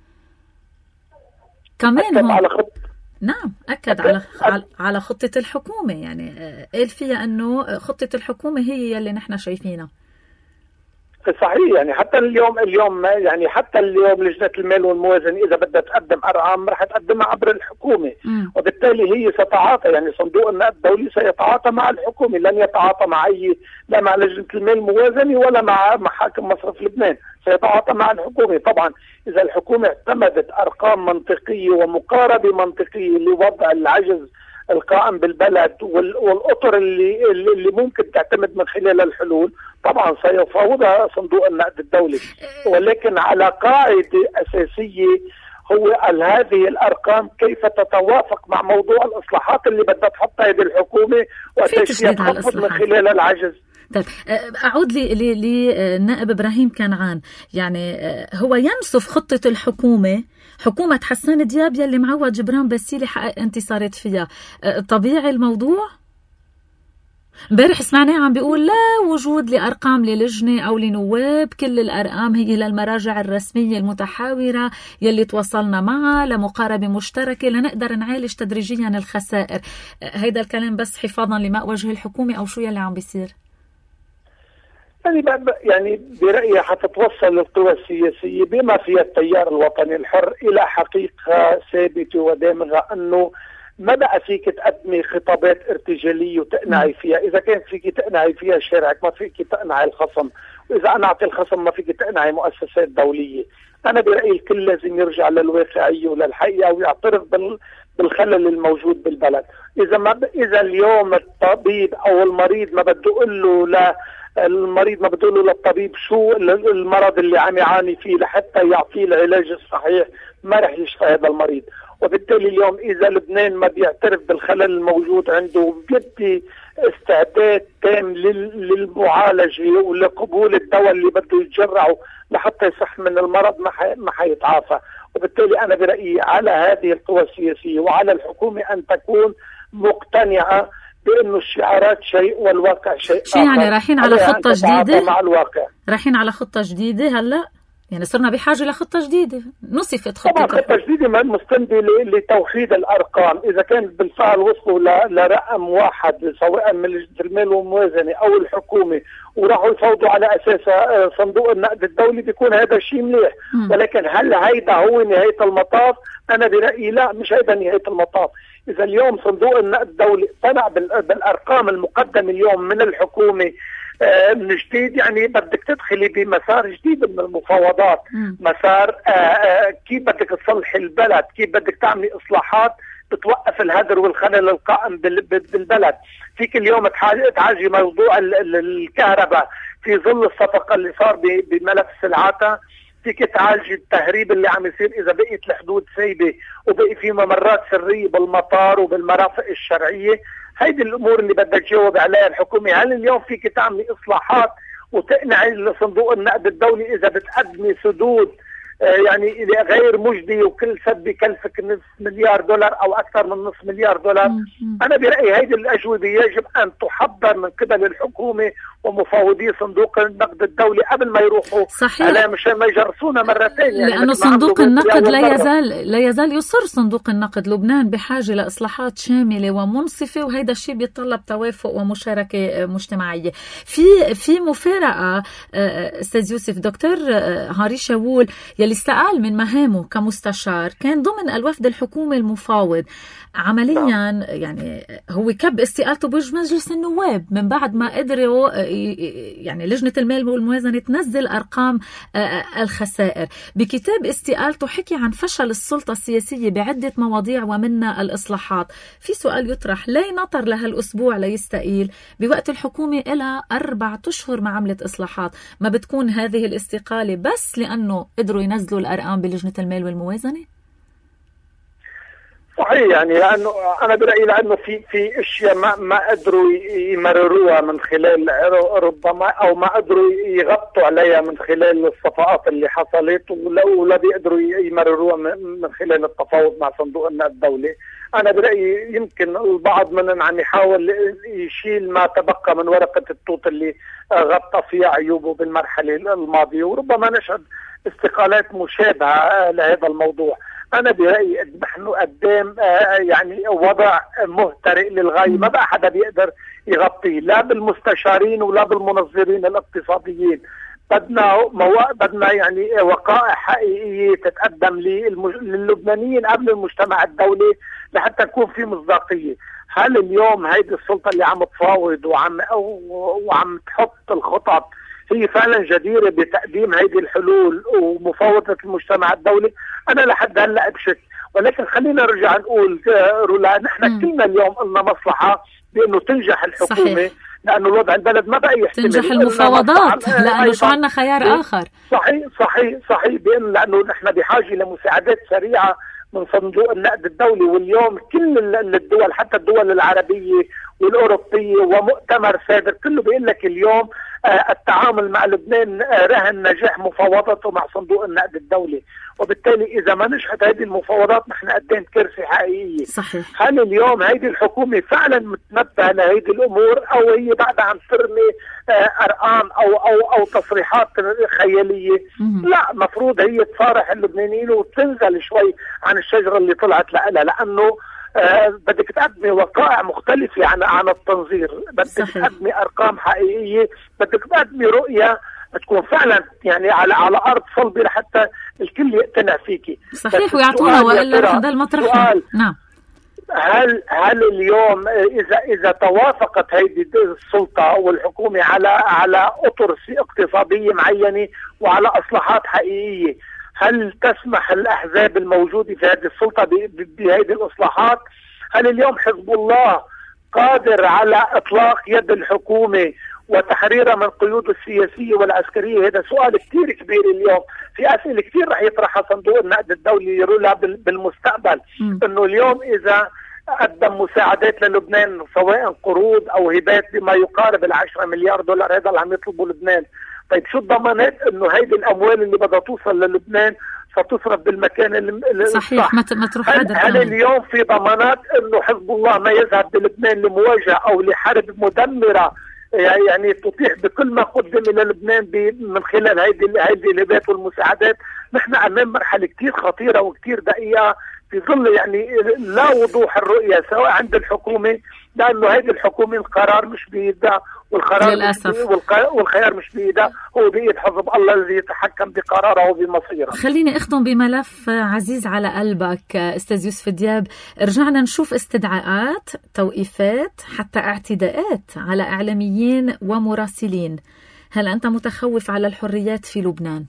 كمان أكد على خط... نعم أكد على أكد. على خطة الحكومة، يعني قال فيها أنه خطة الحكومة هي اللي نحن شايفينها. صحيح، يعني حتى اليوم اليوم يعني حتى اليوم لجنة المال والموازنة إذا بدها تقدم أرقام رح تقدمها عبر الحكومة، م. وبالتالي هي ستتعاطى، يعني صندوق النقد الدولي سيتعاطى مع الحكومة، لن يتعاطى مع أي لا مع لجنة المال والموازنة ولا مع محاكم مصرف لبنان، سيتعاطى مع الحكومة. طبعا إذا الحكومة اعتمدت أرقام منطقية ومقاربة منطقية لوضع العجز القائم بالبلد والأطر اللي اللي ممكن تعتمد من خلال الحلول، طبعا سيفاوضها صندوق النقد الدولي، ولكن على قاعدة أساسية هو هذه الأرقام كيف تتوافق مع موضوع الإصلاحات اللي بدها تحطها هذه الحكومة وتشريع تخفض من خلال العجز. طيب أعود لي للنائب إبراهيم كنعان، يعني هو ينصف خطة الحكومة حكومة حسان دياب يلي معود جبران باسيل حقق انتصارات فيها. طبيعي الموضوع؟ امبارح سمعناه عم بيقول لا وجود لأرقام للجنة أو لنواب، كل الأرقام هي للمراجع الرسمية المتحاورة يلي توصلنا معها لمقاربة مشتركة لنقدر نعالج تدريجيا الخسائر. هيدا الكلام بس حفاظا لماء وجه الحكومة أو شو يلي عم بيصير؟ يعني يعني برأيي حتتوصل القوى السياسية بما فيها التيار الوطني الحر إلى حقيقة ثابتة ودامغة أنه ما بقى فيك تقدمي خطابات ارتجالية وتقنعي فيها. إذا كان فيك تقنعي فيها شارعك ما فيك تقنعي الخصم، وإذا قنعتي الخصم ما فيك تقنعي مؤسسات دولية. أنا برأيي الكل لازم يرجع للواقعية وللحقيقة ويعترف بال بالخلل الموجود بالبلد. إذا ما ب... إذا اليوم الطبيب أو المريض ما بده يقول له لا المريض ما بده له للطبيب شو المرض اللي عم يعاني فيه لحتى يعطيه العلاج الصحيح، ما رح يشفى هذا المريض. وبالتالي اليوم إذا لبنان ما بيعترف بالخلل الموجود عنده وبيدي استعداد تام للمعالجة ولقبول الدواء اللي بده يتجرعه لحتى يصح من المرض ما ما حيتعافى. وبالتالي أنا برأيي على هذه القوى السياسية وعلى الحكومة أن تكون مقتنعة بانه الشعارات شيء والواقع شيء شو يعني رايحين على خطه جديده مع الواقع؟ رايحين على خطه جديده هلا؟ يعني صرنا بحاجه لخطه جديده. نصفت خطه طبعا خطه جديده مستنده لتوحيد الارقام. اذا كان بالفعل وصلوا لرقم واحد سواء من لجنه المال والموازنه او الحكومه وراحوا يفوضوا على اساسها صندوق النقد الدولي بيكون هذا شيء مليح. ولكن هل هيدا هو نهايه المطاف؟ انا برايي لا، مش هيدا نهايه المطاف. اذا اليوم صندوق النقد الدولي اقتنع بالارقام المقدمه اليوم من الحكومه من جديد، يعني بدك تدخلي بمسار جديد من المفاوضات، مسار كيف بدك تصلحي البلد، كيف بدك تعملي اصلاحات بتوقف الهدر والخلل القائم بالبلد. فيك اليوم تعالجي موضوع الكهرباء في ظل الصفقه اللي صار بملف سلعاتها، فيك تعالجي التهريب اللي عم يصير اذا بقيت الحدود سايبه وبقي في ممرات سريه بالمطار وبالمرافق الشرعيه. هيدي الامور اللي بدك تجاوب عليها الحكومه. هل اليوم فيك تعملي اصلاحات وتقنعي لصندوق النقد الدولي اذا بتقدمي سدود يعني غير مجدي وكل سد بكلفك نصف مليار دولار او اكثر من نصف مليار دولار؟ انا برايي هيدي الاجوبه يجب ان تحضر من قبل الحكومه ومفاوضي صندوق النقد الدولي قبل ما يروحوا على مشان ما يجرسونا مرتين. يعني لانه صندوق النقد لا يزال لا يزال يصر صندوق النقد لبنان بحاجه لاصلاحات شامله ومنصفه، وهذا الشيء بيتطلب توافق ومشاركه مجتمعيه. في في مفارقه استاذ يوسف، دكتور هاري شاول يلي استقال من مهامه كمستشار كان ضمن الوفد الحكومي المفاوض عمليا، يعني هو كب استقالته بوجه مجلس النواب من بعد ما قدروا يعني لجنة المال والموازنة تنزل أرقام الخسائر. بكتاب استقالته حكي عن فشل السلطة السياسية بعدة مواضيع ومنها الإصلاحات. في سؤال يطرح، لا ينطر لها الأسبوع ليستقيل بوقت الحكومة إلى أربعة أشهر ما عملت إصلاحات؟ ما بتكون هذه الاستقالة بس لأنه قدروا ينزلوا الأرقام بلجنة المال والموازنة؟ صحيح، يعني لانه انا برايي لانه في في اشياء ما ما قدروا يمرروها من خلال ربما او ما قدروا يغطوا عليها من خلال الصفقات اللي حصلت، ولا بيقدروا يمرروها من خلال التفاوض مع صندوق النقد الدولي. انا برايي يمكن البعض منهم عم يحاول يشيل ما تبقى من ورقه التوت اللي غطى فيها عيوبه بالمرحله الماضيه، وربما نشهد استقالات مشابهه لهذا الموضوع. أنا برأيي نحن قدام يعني وضع مهترئ للغاية، ما بقى حدا بيقدر يغطيه لا بالمستشارين ولا بالمنظرين الاقتصاديين. بدنا موا... بدنا يعني وقائع حقيقية تتقدم للبنانيين قبل المجتمع الدولي لحتى يكون في مصداقية. هل اليوم هيدي السلطة اللي عم تفاوض وعم وعم تحط الخطط هي فعلا جديرة بتقديم هذه الحلول ومفاوضة المجتمع الدولي؟ أنا لحد هلا بشك. ولكن خلينا نرجع نقول رولا، نحن كلنا اليوم قلنا مصلحة بأنه تنجح الحكومة. صحيح. لأنه الوضع البلد ما بقى يحتمل تنجح المفاوضات لأنه شو عنا خيار آخر. صحيح صحيح صحيح بأن لأنه نحن بحاجة لمساعدات سريعة من صندوق النقد الدولي. واليوم كل الدول حتى الدول العربية والأوروبية ومؤتمر سابق كله بيقول لك اليوم التعامل مع لبنان رهن نجاح مفاوضاته مع صندوق النقد الدولي. وبالتالي إذا ما نجحت هذه المفاوضات نحن قدام كارثة حقيقية. صحيح. هل اليوم هذه الحكومة فعلا متنبهة لهذه الأمور أو هي بعدها عم ترمي أرقام أو أو أو تصريحات خيالية؟ مم. لا، مفروض هي تصارح اللبنانيين وتنزل شوي عن الشجرة اللي طلعت لها، لأنه آه بدك تقدمي وقائع مختلفة عن عن التنظير، بدك تقدمي أرقام حقيقية، بدك تقدمي رؤية تكون فعلا يعني على على أرض صلبة لحتى الكل يقتنع فيكي. صحيح، ويعطونا وإلا رح نضل مطرحنا. نعم. هل هل اليوم إذا إذا توافقت هذه السلطة والحكومة على على أطر اقتصادية معينة وعلى إصلاحات حقيقية، هل تسمح الأحزاب الموجودة في هذه السلطة بهذه الإصلاحات؟ هل اليوم حزب الله قادر على إطلاق يد الحكومة وتحريرها من قيوده السياسية والعسكرية؟ هذا سؤال كتير كبير اليوم. في أسئلة كتير رح يطرحها صندوق النقد الدولي يرولها بالمستقبل. م. إنه اليوم إذا قدم مساعدات للبنان سواء قروض أو هبات بما يقارب العشرة مليار دولار، هذا اللي عم يطلبه لبنان، طيب شو الضمانات انه هيدي الاموال اللي بدها توصل للبنان ستصرف بالمكان صحيح. ما تروح هل, هل اليوم في ضمانات انه حزب الله ما يذهب بلبنان لمواجهه او لحرب مدمره يعني تطيح بكل ما قدم الى لبنان من خلال هذه هذه الهبات والمساعدات؟ نحن امام مرحله كثير خطيره وكثير دقيقه في ظل يعني لا وضوح الرؤيه سواء عند الحكومه، لانه هذه الحكومه القرار مش بيدها، والقرار للأسف والخيار مش بيدها، هو بيد حزب الله الذي يتحكم بقراره وبمصيره. خليني اختم بملف عزيز على قلبك استاذ يوسف دياب. رجعنا نشوف استدعاءات، توقيفات، حتى اعتداءات على اعلاميين ومراسلين. هل انت متخوف على الحريات في لبنان؟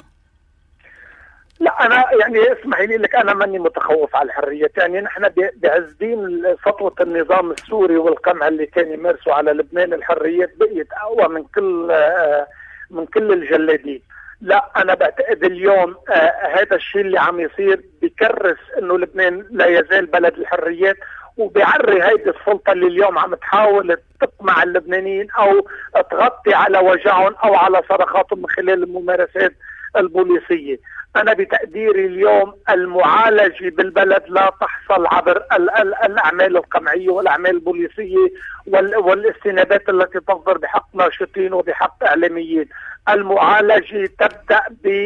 لا انا يعني اسمحي لي لك انا ماني متخوف على الحريات، يعني نحن بعزدين سطوه النظام السوري والقمع اللي كان يمارسوا على لبنان الحريات بقيت اقوى من كل من كل الجلادين. لا انا بعتقد اليوم هذا الشيء اللي عم يصير بكرس انه لبنان لا يزال بلد الحريات، وبيعري هيدي السلطه اللي اليوم عم تحاول تقمع اللبنانيين او تغطي على وجعهم او على صرخاتهم من خلال الممارسات البوليسيه. أنا بتقديري اليوم المعالجة بالبلد لا تحصل عبر ال ال الأعمال القمعية والأعمال البوليسية وال والاستنادات التي تصدر بحق ناشطين وبحق إعلاميين. المعالجة تبدأ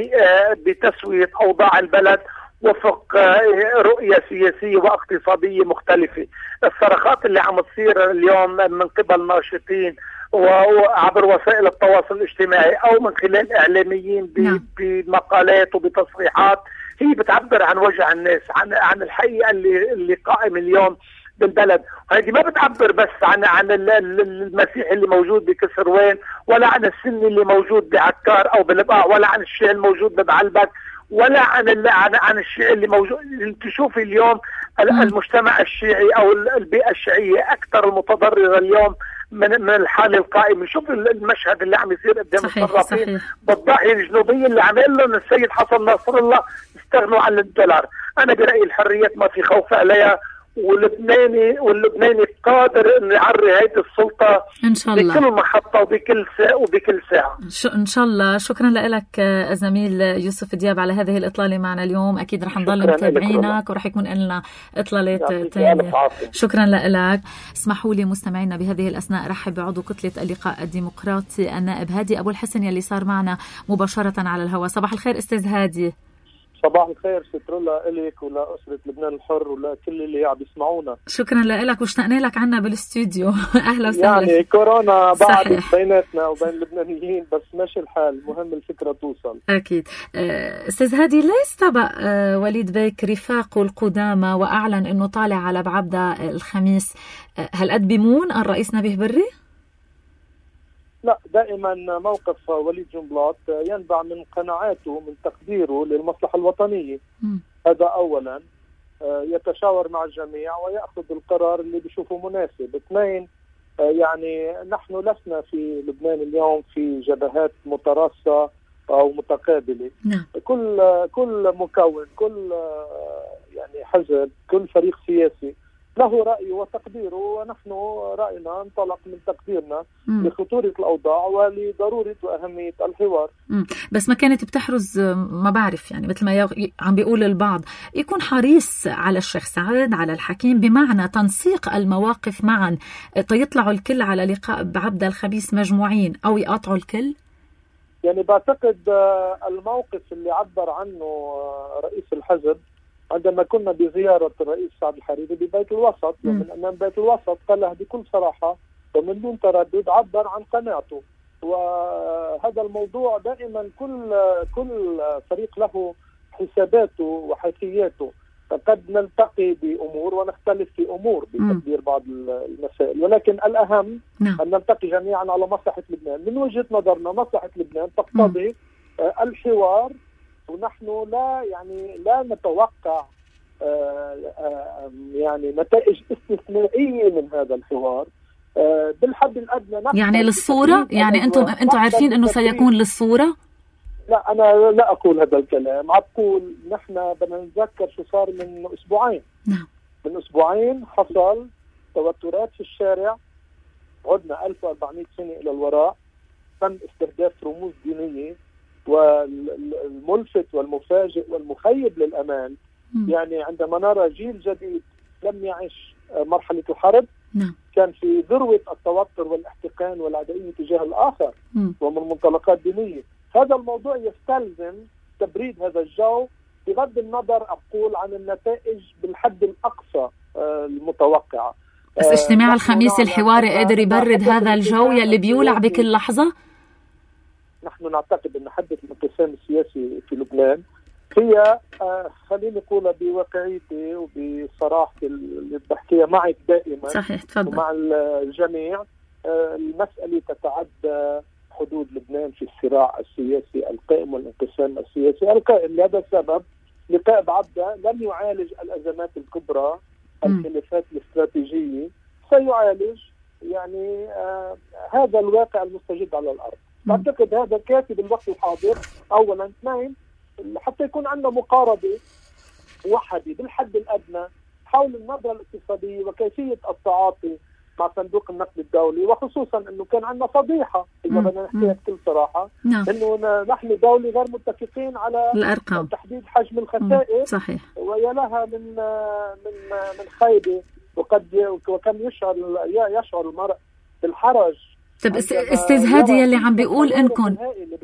بتسوية أوضاع البلد وفق رؤية سياسية واقتصادية مختلفة. الصرخات اللي عم تصير اليوم من قبل ناشطين وعبر وسائل التواصل الاجتماعي او من خلال اعلاميين بمقالات وبتصريحات هي بتعبر عن وجع الناس، عن عن الحقيقه اللي اللي قائم اليوم بالبلد. هذه ما بتعبر بس عن عن المسيحي اللي موجود بكسروان، ولا عن السني اللي موجود بعكار او بالبقاع، ولا عن الشيعي الموجود ببعلبك، ولا عن عن عن الشيعي اللي موجود. انت شوفي اليوم المجتمع الشيعي او البيئه الشيعيه اكثر المتضرره اليوم من من الحاله القائمه. شوف المشهد اللي عم يصير قدام الصرافين بالضاحيه الجنوبيه اللي عمل لهم السيد حسن نصر الله استغنوا عن الدولار. انا برايي الحريات ما في خوف عليها، واللبناني واللبناني قادر انه يعري هيدي السلطه ان شاء الله بكل محطه وبكل ساعه وبكل ساعه ان شاء الله. شكرا لك زميل يوسف دياب على هذه الاطلاله معنا اليوم. اكيد رح نضل متابعينك ورح يكون لنا اطلالات ثانيه. شكرا لك. اسمحوا لي مستمعينا بهذه الاثناء رحب بعضو كتله اللقاء الديمقراطي النائب هادي ابو الحسن يلي صار معنا مباشره على الهواء. صباح الخير استاذ هادي. صباح الخير سترولا إليك ولا أسرة لبنان الحر ولا كل اللي عم يسمعونا. شكرا لك واشتقنا لك عنا بالاستوديو. أهلا وسهلا. يعني كورونا بعد بيناتنا وبين اللبنانيين بس ماشي الحال، مهم الفكرة توصل. أكيد. أستاذ هادي، لا يستبق وليد بيك رفاقه القدامى وأعلن أنه طالع على بعبدة الخميس، هل قد بيمون الرئيس نبيه بري؟ لا، دائما موقف وليد جنبلاط ينبع من قناعاته من تقديره للمصلحة الوطنية. م. هذا أولا، يتشاور مع الجميع ويأخذ القرار اللي بيشوفه مناسب. اثنين، يعني نحن لسنا في لبنان اليوم في جبهات متراصة أو متقابلة. م. كل كل مكون، كل يعني حزب، كل فريق سياسي له رأي وتقديره، ونحن رأينا انطلق من تقديرنا مم. لخطورة الأوضاع ولضرورة وأهمية الحوار. مم. بس ما كانت بتحرز، ما بعرف يعني مثل ما عم بيقول البعض، يكون حريص على الشيخ سعد على الحكيم، بمعنى تنسيق المواقف معا تيطلعوا الكل على لقاء بعبدة الخميس مجموعين أو يقاطعوا الكل؟ يعني بعتقد الموقف اللي عبر عنه رئيس الحزب عندما كنا بزيارة الرئيس سعد الحريري ببيت الوسط، ومن أمام بيت الوسط قالها بكل صراحة ومن دون تردد، عبر عن قناعته. وهذا الموضوع دائما كل كل فريق له حساباته وحيثياته، قد نلتقي بأمور ونختلف في أمور بتقدير بعض المسائل، ولكن الأهم م. أن نلتقي جميعا على مصلحة لبنان. من وجهة نظرنا مصلحة لبنان تقتضي الحوار، ونحن لا يعني لا نتوقع آآ آآ يعني نتائج استثنائية من هذا الحوار. بالحد الأدنى يعني للصورة، يعني أنتم أنتم عارفين أنه سيكون للصورة؟ لا، أنا لا أقول هذا الكلام. أقول نحن بدنا نتذكر شو صار من أسبوعين. نعم. من أسبوعين حصل توترات في الشارع، عدنا ألف وأربعمائة سنة إلى الوراء، تم استهداف رموز دينية والملفت والمفاجئ والمخيب للأمال م. يعني عندما نرى جيل جديد لم يعش مرحلة الحرب نعم. كان في ذروة التوتر والاحتقان والعدائية تجاه الآخر م. ومن منطلقات دينية. هذا الموضوع يستلزم تبريد هذا الجو بغض النظر أقول عن النتائج بالحد الأقصى المتوقعة. بس اجتماع الخميس الحواري قادر يبرد هذا الجو يلي بيولع بكل لحظة؟ نحن نعتقد أن حدة الانقسام السياسي في لبنان هي آه خليني أقول بواقعيتي وبصراحتي اللي بحكيها معك دائما صحيح تفضل. ومع الجميع آه المسألة تتعدى حدود لبنان في الصراع السياسي القائم والانقسام السياسي القائم. لهذا السبب لقائد عبده لم يعالج الأزمات الكبرى الخلافات الاستراتيجية، سيعالج يعني آه هذا الواقع المستجد على الأرض. أعتقد هذا كافي بالوقت الحاضر. أولا. اثنين، حتى يكون عندنا مقاربة موحدة بالحد الأدنى حول النظرة الاقتصادية وكيفية التعاطي مع صندوق النقد الدولي، وخصوصا أنه كان عندنا فضيحة إذا بدنا نحكيها بكل صراحة نعم. أنه نحن دولة غير متفقين على الأرقام. تحديد حجم الخسائر. صحيح. ويا لها من من من خيبة وقد وكم يشعر يشعر المرء بالحرج. طب استاذ هادي يلي عم بيقول انكم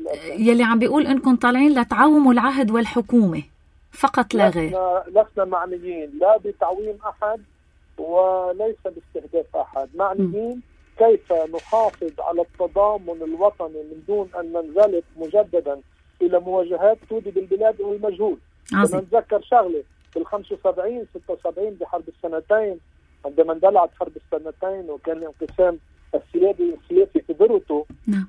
يلي عم بيقول انكم طالعين لتعوموا العهد والحكومة فقط لا غير. لسنا معنيين لا بتعويم أحد وليس باستهداف أحد، معنيين كيف نحافظ على التضامن الوطني من دون أن ننزلق مجددا إلى مواجهات تودي بالبلاد والمجهول. نتذكر شغلة بالخمسة وسبعين ستة وسبعين بحرب السنتين عندما اندلعت حرب السنتين وكان الانقسام السيادي السياسي في ذروته،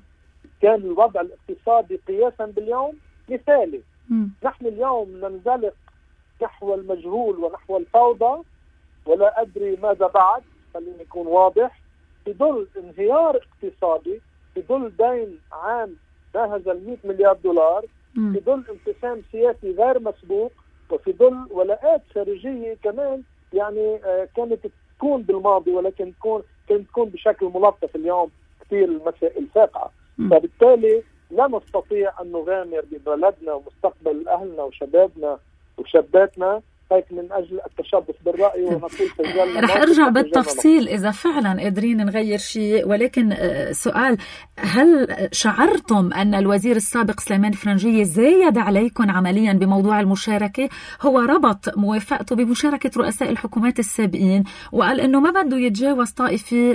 كان الوضع الاقتصادي قياسا باليوم مثالي. م. نحن اليوم ننزلق نحو المجهول ونحو الفوضى ولا أدري ماذا بعد. خليني يكون واضح، في ظل انهيار اقتصادي، في ظل دين عام ناهز المئة مليار دولار، م. في ظل انقسام سياسي غير مسبوق، وفي ظل ولاءات خارجية كمان يعني آه كانت تكون بالماضي ولكن تكون كانت تكون بشكل ملطف اليوم كثير المسائل فاقعة. فبالتالي لا نستطيع أن نغامر ببلدنا ومستقبل أهلنا وشبابنا وشاباتنا هيك من أجل التشبث بالرأي ونقول سجلنا. رح أرجع بالتفصيل إذا فعلا قادرين نغير شيء، ولكن سؤال، هل شعرتم أن الوزير السابق سليمان فرنجية زايد عليكم عمليا بموضوع المشاركة؟ هو ربط موافقته بمشاركة رؤساء الحكومات السابقين وقال أنه ما بده يتجاوز طائفة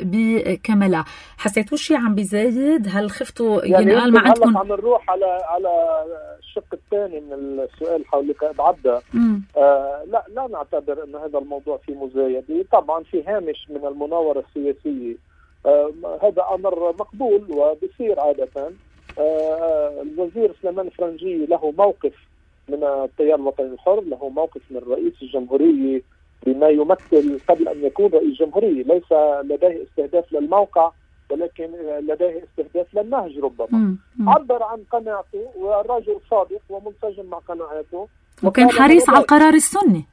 بكاملها. حسيتوا شيء عم بيزايد؟ هل خفتوا يعني ينقال ما عندكم؟ عم نروح على على الشق الثاني من السؤال حول لقائد عبده. آه لا لا نعتبر أن هذا الموضوع فيه مزايدة. طبعا في هامش من المناورة السياسية، آه هذا أمر مقبول وبصير عادة. آه الوزير سليمان فرنجي له موقف من التيار الوطني الحر، له موقف من رئيس الجمهورية بما يمثل قبل أن يكون رئيس جمهورية. ليس لديه استهداف للموقع ولكن لديه استهداف للنهج ربما. مم. مم. عبر عن قناعته والرجل صادق ومنسجم مع قناعته، وكان حريص على القرار السني.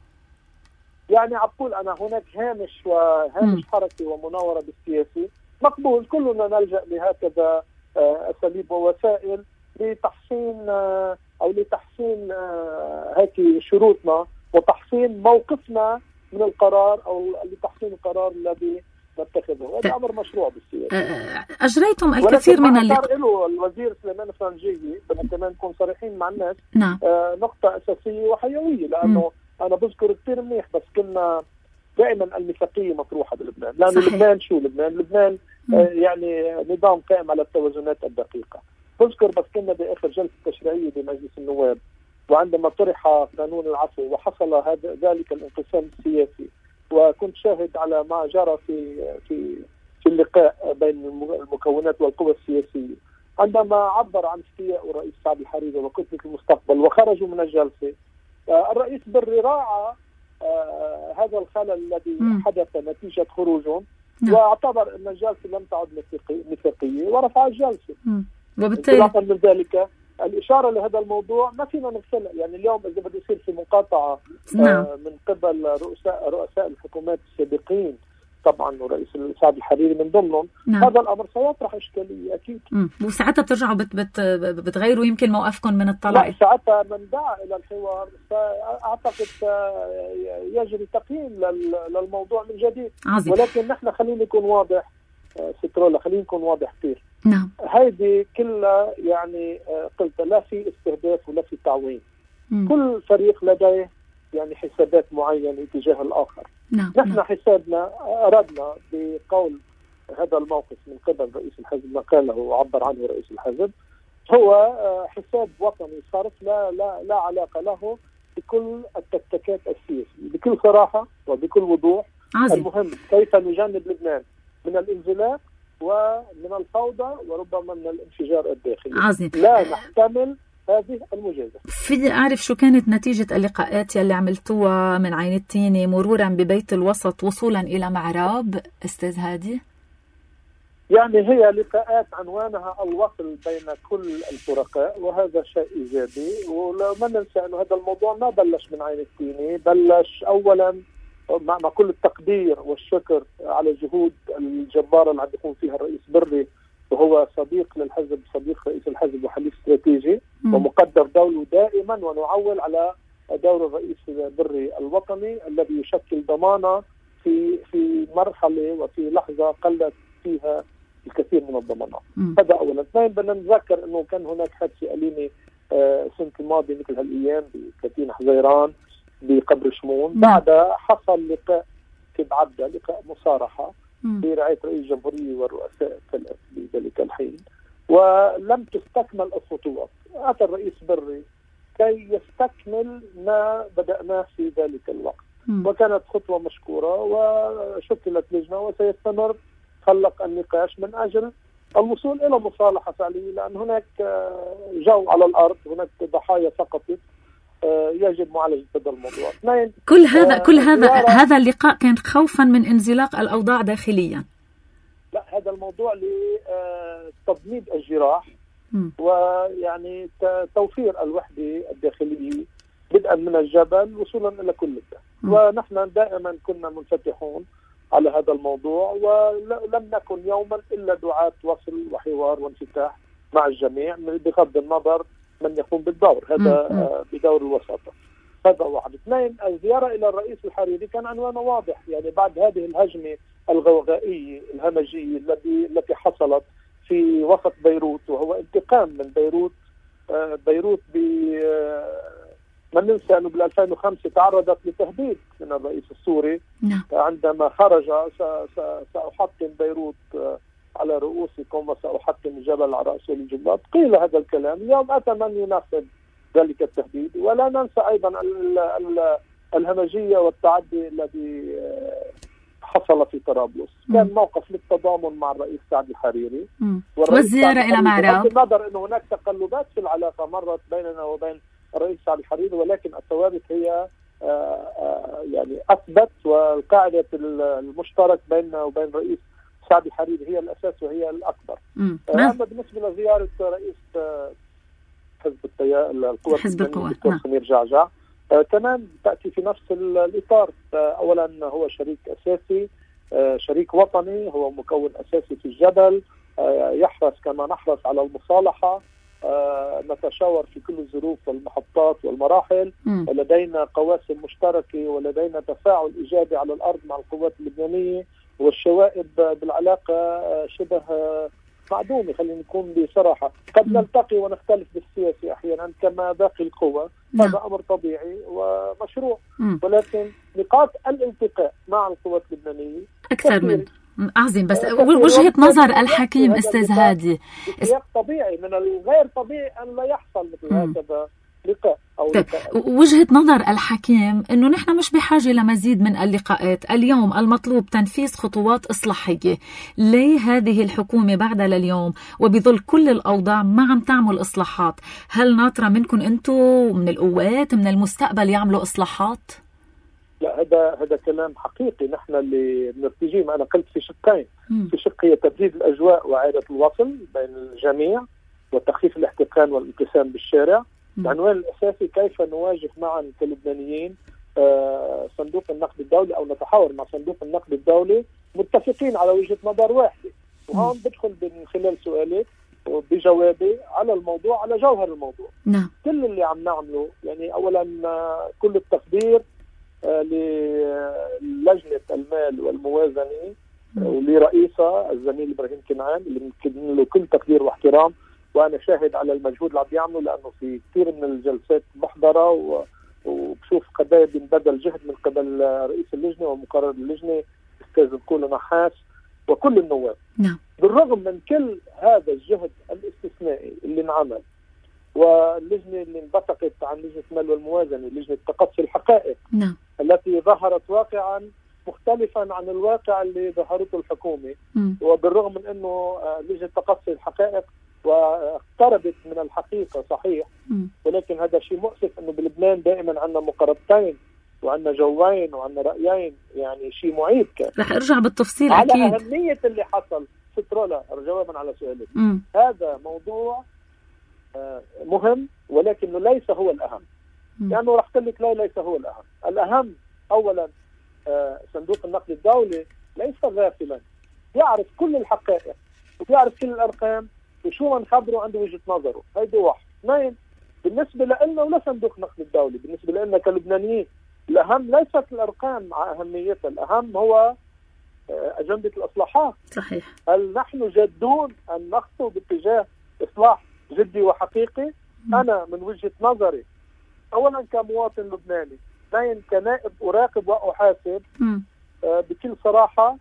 يعني أقول أنا هناك هامش وهامش حركي ومناورة بالسياسي مقبول. كلنا نلجأ لهكذا أساليب ووسائل لتحسين أو لتحسين هيك شروطنا وتحسين موقفنا من القرار أو لتحسين القرار الذي نتخذه. هذا أمر مشروع بالسياسة. أجريتم الكثير من اللقاء. له الوزير سليمان فرنجي بدنا كمان نكون صريحين مع الناس. نعم. آه نقطة أساسية وحيوية، لأنه م. أنا بذكر كثير منيح بس كنا دائما الميثاقية مطروحة بلبنان، لأنه لبنان شو لبنان؟ لبنان آه يعني نظام قائم على التوازنات الدقيقة. بذكر بس كنا بآخر جلسة تشريعية بمجلس النواب وعندما طرح قانون العفو وحصل هذا ذلك الانقسام السياسي، وكنت شاهد على ما جرى في في في اللقاء بين المكونات والقوى السياسية عندما عبر عن استياء الرئيس سعد الحريري وكتلة المستقبل وخرجوا من الجلسة. آه الرئيس بري راعى آه هذا الخلل الذي م. حدث نتيجة خروجهم، م. واعتبر أن الجلسة لم تعد ميثاقية ورفع الجلسة. وبالتالي انطلاقا من ذلك الإشارة لهذا الموضوع ما فينا نغفلها. يعني اليوم إذا بده يصير في مقاطعة نعم. آه من قبل رؤساء رؤساء الحكومات السابقين طبعا ورئيس سعد الحريري من ضمنهم. نعم. هذا الامر سيطرح اشكاليه اكيد. امم وساعتها بترجعوا بت بت بتغيروا يمكن موقفكم من الطلاق. لا ساعتها من دعا الى الحوار اعتقد يجري تقييم للموضوع من جديد. عظيم. ولكن نحن خلينا نكون واضح سترولا، خلينا نكون واضح كثير. نعم. هيدي كلها يعني قلت لا في استهداف ولا في تعويم. مم. كل فريق لديه يعني حسابات معينة تجاه الآخر. نعم. نحن نعم. حسابنا أردنا بقول هذا الموقف من قبل رئيس الحزب ما قاله وعبر عنه رئيس الحزب هو حساب وطني صرف لا لا لا علاقة له بكل التكتكات السياسية، بكل صراحة وبكل وضوح. عظيم. المهم كيف نجنب لبنان من الانزلاق ومن الفوضى وربما من الانفجار الداخلي. عظيم. لا نحتمل هذه المجازفة. في أعرف شو كانت نتيجة اللقاءات يلي عملتوها من عين التيني مرورا ببيت الوسط وصولا إلى معراب أستاذ هادي؟ يعني هي لقاءات عنوانها الوصل بين كل الفرقاء، وهذا شيء إيجابي. وما ننسى أنه هذا الموضوع ما بلش من عين التيني، بلش أولا مع كل التقدير والشكر على جهود الجبارة اللي عم يقوم فيها الرئيس بري، وهو صديق للحزب، صديق رئيس الحزب وحليف استراتيجي م. ومقدر دوله دائما، ونعول على دور الرئيس بري الوطني الذي يشكل ضمانة في في مرحلة وفي لحظة قلت فيها الكثير من الضمانات. م. هذا أولا. اثنين، بدنا نتذكر أنه كان هناك حادثة أليمة آه سنة الماضية مثل هالأيام بثلاثين حزيران بقبر شمون. م. بعدها حصل لقاء في بعدة، لقاء مصارحة برعاية رئيس الجمهورية والرؤساء الثلاث بذلك الحين، ولم تستكمل الخطوات. أتى الرئيس بري كي يستكمل ما بدأناه في ذلك الوقت، م. وكانت خطوة مشكورة، وشكلت لجنة وسيستمر خلق النقاش من أجل الوصول إلى مصالحة فعلية، لأن هناك جو على الأرض، هناك ضحايا سقطت يجب معالجة هذا الموضوع. اثنين، كل هذا كل هذا هذا اللقاء كان خوفا من انزلاق الأوضاع داخليا. لا، هذا الموضوع لتضميد الجراح م. ويعني توفير الوحدة الداخلية بدءا من الجبل وصولا إلى كل ده. ونحن دائما كنا منفتحون على هذا الموضوع، ولم نكن يوما إلا دعاة وصل وحوار وانفتاح مع الجميع بغض النظر من يقوم بالدور، هذا آه بدور الوساطة. هذا واحد. اثنين، الزيارة إلى الرئيس الحريري كان عنوانه واضح، يعني بعد هذه الهجمة الغوغائية الهمجية التي التي حصلت في وسط بيروت، وهو انتقام من بيروت. آه بيروت ب ما ننسى أنه بال ألفين وخمسة تعرضت لتهديد من الرئيس السوري نعم. عندما خرج سأحطم بيروت على رؤوسكم وسأحطم الجبل على رأس الجبات. قيل هذا الكلام. اليوم أتى من ينفذ ذلك التهديد. ولا ننسى أيضا الهمجية والتعدي الذي حصل في طرابلس. كان موقف للتضامن مع الرئيس سعد الحريري والزيارة إلى معراب، بغض النظر أنه هناك تقلبات في العلاقة مرت بيننا وبين الرئيس سعد الحريري، ولكن الثوابت هي آآ آآ يعني أثبت، والقاعدة المشترك بيننا وبين الرئيس سعد الحريري هي الأساس وهي الأكبر. أما بالنسبة لزيارة رئيس حزب التيار القوى حزب القوى الدكتور سمير جعجع كمان تأتي في نفس الإطار. أولا هو شريك أساسي، شريك وطني، هو مكون أساسي في الجبل، يحرص كما نحرص على المصالحة، آه، نتشاور في كل الظروف والمحطات والمراحل. م. ولدينا قواسم مشتركة ولدينا تفاعل إيجابي على الأرض مع القوات اللبنانية، والشوائب بالعلاقة آه شبه آه معدومة. خلينا نكون بصراحة، قد م. نلتقي ونختلف بالسياسة أحيانا كما باقي القوى، هذا أمر طبيعي ومشروع. م. ولكن نقاط الالتقاء مع القوات اللبنانية أكثر من عظيم. بس وجهة نظر الحكيم أستاذ هادي، سياق طبيعي من الغير طبيعي أن لا يحصل مثل هكذا لقاء أو طيب. وجهة نظر الحكيم أنه نحن مش بحاجة لمزيد من اللقاءات. اليوم المطلوب تنفيذ خطوات إصلاحية. ليه هذه الحكومة بعد لليوم وبظل كل الأوضاع ما عم تعمل إصلاحات؟ هل ناطرة منكم أنتم من القوات من المستقبل يعملوا إصلاحات؟ لا، هذا هذا كلام حقيقي. نحن اللي بنرتجيه، ما انا قلت في شقين. م. في شق هي تبريد الاجواء واعاده الوصل بين الجميع وتخفيف الاحتقان والانقسام بالشارع. م. العنوان الاساسي كيف نواجه معا كلبنانيين آه صندوق النقد الدولي، او نتحاور مع صندوق النقد الدولي متفقين على وجهة نظر واحدة. وهون بدخل من خلال سؤالي بجوابي على الموضوع، على جوهر الموضوع. نعم. كل اللي عم نعمله يعني أولا كل التقدير للجنة المال والموازنة ولرئيسها الزميل إبراهيم كنعان اللي بنكن له كل تقدير واحترام، وأنا شاهد على المجهود اللي عم بيعملوا، لأنه في كثير من الجلسات بحضرها وبشوف قد ايه بينبذل جهد من قبل رئيس اللجنة ومقرر اللجنة أستاذ الكولو نحاس وكل النواب. نعم. بالرغم من كل هذا الجهد الاستثنائي اللي انعمل، واللجنة اللي انبثقت عن لجنة المال والموازنة، لجنة تقصي الحقائق، نعم. التي ظهرت واقعا مختلفا عن الواقع اللي ظهرته الحكومة. م. وبالرغم من أنه لجنة تقصي الحقائق واقتربت من الحقيقة صحيح، م. ولكن هذا شيء مؤسف أنه بلبنان دائما عندنا مقاربتين وعندنا جوين وعندنا رأيين، يعني شيء معيب كان. رح ارجع بالتفصيل على أكيد. على أهمية اللي حصل سترولا جوابا على سؤالك. م. هذا موضوع مهم ولكنه ليس هو الأهم. لأنه يعني رح أقول لك لا ليس هو الأهم. الأهم أولا صندوق النقد الدولي ليس غافلا، يعرف كل الحقائق ويعرف كل الأرقام وشو من خبره عنده وجهة نظره. هيدي واحد. اثنين، بالنسبة لنا ولا صندوق النقد الدولي، بالنسبة لنا كلبنانيين الأهم ليست الأرقام مع أهميتها، الأهم هو أجندة الإصلاحات. صحيح. هل نحن جادون أن نخطو باتجاه إصلاح جدي وحقيقي؟ م. أنا من وجهة نظري أولا كمواطن لبناني، اثنين كنائب أراقب وأحاسب، آه بكل صراحة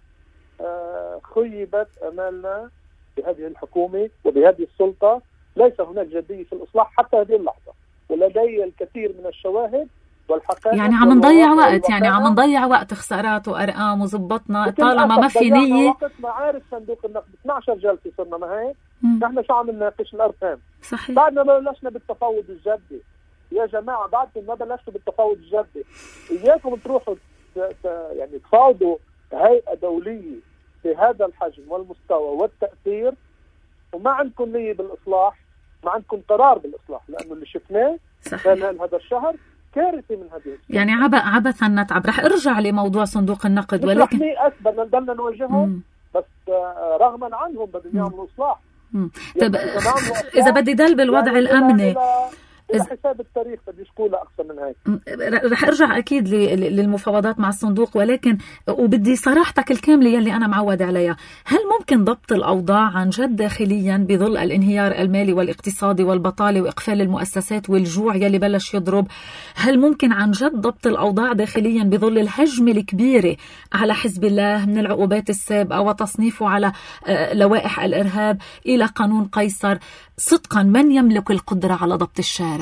آه خيبت أمالنا بهذه الحكومة وبهذه السلطة. ليس هناك جدية في الإصلاح حتى هذه اللحظة، ولدي الكثير من الشواهد والحقائق. يعني عم نضيع وقت، يعني عم نضيع وقت، خسارات وأرقام وزبطنا طالما ما في نية. وقت ما عارف صندوق النقد اثني عشر جلسة صرنا ما هيك، نحن شو عم نناقش الأرقام. صحيح. بعدنا ما بلشنا بالتفاوض الجدي يا جماعة، بعدكم ما بلشتوا بالتفاوض الجدي. إياكم تروحوا يعني تفاوضوا هيئة دولية بهذا الحجم والمستوى والتأثير وما عندكم نية بالإصلاح، ما عندكم قرار بالإصلاح، لأنه اللي شفناه خلال هذا الشهر كارثة من هذه. يعني عب عبثا نتعب. رح ارجع لموضوع صندوق النقد، ولكن مش رح بدنا نضلنا نواجههم، بس رغما عنهم بدهم يعملوا إصلاح. طيب إذا بدي دل بالوضع يعني الأمني إذا حساب التاريخ بدي أقولها أكثر من هيك. رح أرجع أكيد للمفاوضات مع الصندوق، ولكن وبدي صراحتك الكاملة يلي أنا معود عليها. هل ممكن ضبط الأوضاع عن جد داخليا بظل الانهيار المالي والاقتصادي والبطالة وإقفال المؤسسات والجوع يلي بلش يضرب؟ هل ممكن عن جد ضبط الأوضاع داخليا بظل الهجمة الكبيرة على حزب الله من العقوبات السابقة وتصنيفه على لوائح الإرهاب إلى قانون قيصر؟ صدقا من يملك القدرة على ضبط الشارع؟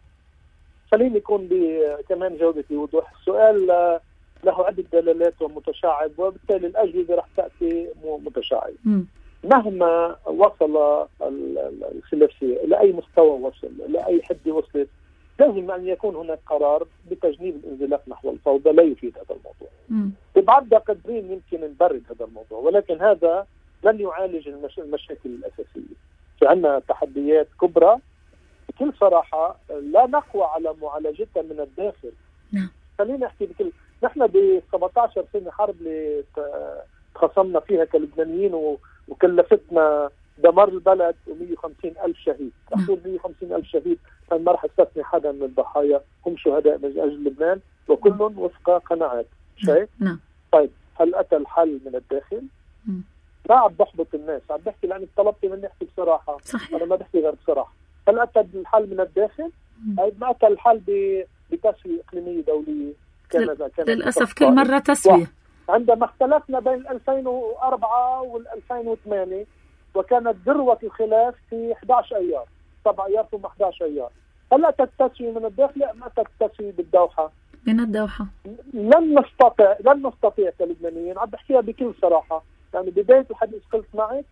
خليني يكون كمان جودتي وضوح. السؤال له عدة دلالات ومتشعب، وبالتالي الأجوبة رح تأتي متشعبة. مهما وصل الخلافية إلى أي مستوى وصل، إلى أي حد وصلت، لازم أن يكون هناك قرار بتجنيب الانزلاق نحو الفوضى. لا يفيد هذا الموضوع. ببعض قدرين يمكن نبرد هذا الموضوع، ولكن هذا لن يعالج المش... المشاكل الأساسية. في عندنا تحديات كبرى بكل صراحة لا نقوى على معالجتها من الداخل. نعم. خلينا نحكي بكل، نحن ب سبعة عشر سنة حرب اللي تخصمنا فيها كلبنانيين و... وكلفتنا دمار البلد ومية وخمسين ألف شهيد. أقول مية وخمسين ألف شهيد، أنا ما رح استثني حدا من الضحايا، هم شهداء من أجل لبنان وكلهم وفق قناعات. شيء؟ نعم. طيب هل أتى الحل من الداخل؟ م. ما عم بحبط الناس، عم بحكي لأنك طلبتي مني أحكي بصراحة. صحيح. أنا ما بحكي غير بصراحة. هل أتى الحل من الداخل؟ أي ما أتى الحل بتسوية إقليمية دولية كندا. للأسف كل مرة تسوية. عندما اختلفنا بين ألفين وأربعة والألفين وثمانية وكانت ذروة الخلاف في أحد عشر أيار، سبع أيار ثم أحد عشر أيار. هل أتى التسوية من الداخل؟ لا، ما أتى التسوية بالدوحة. من الدوحة. لن نستطيع لن نستطيع كلبنانيين، عم بحكيها بكل صراحة. يعني بداية الحديث قلت معك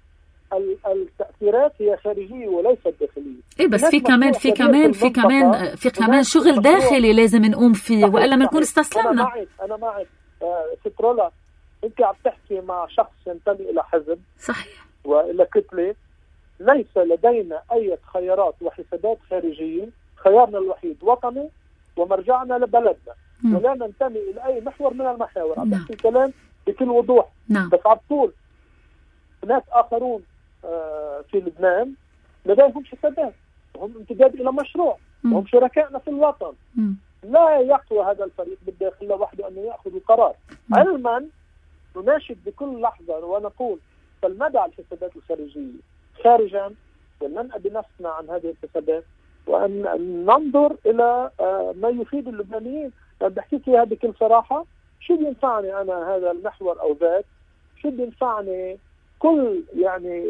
التأثيرات هي خارجية وليست داخلية. إيه بس في كمان في كمان في كمان في كمان شغل داخلي لازم نقوم فيه، وإلا بنكون استسلمنا. أنا معك أنا معك آه سترولا، أنت عم تحكي مع شخص ينتمي إلى حزب. صحيح. وإلى كتلة. ليس لدينا أي خيارات وحسابات خارجية، خيارنا الوحيد وطني ومرجعنا لبلدنا. م. ولا ننتمي إلى أي محور من المحاور. عم بحكي كلام بكل وضوح. نعم. بس على طول هناك آخرون في لبنان لديهم حسابات، هم امتداد إلى مشروع، هم شركائنا في الوطن. م. لا يقوى هذا الفريق بالداخل لوحده أنه يأخذ القرار. م. علما نناشد بكل لحظة ونقول فالمدى على الحسابات الخارجية خارجا، ولننأى بنفسنا عن هذه الحسابات، وأن ننظر إلى ما يفيد اللبنانيين. بحكي فيها بكل صراحة، شو بينفعني أنا هذا المحور أو ذاك؟ شو بينفعني كل يعني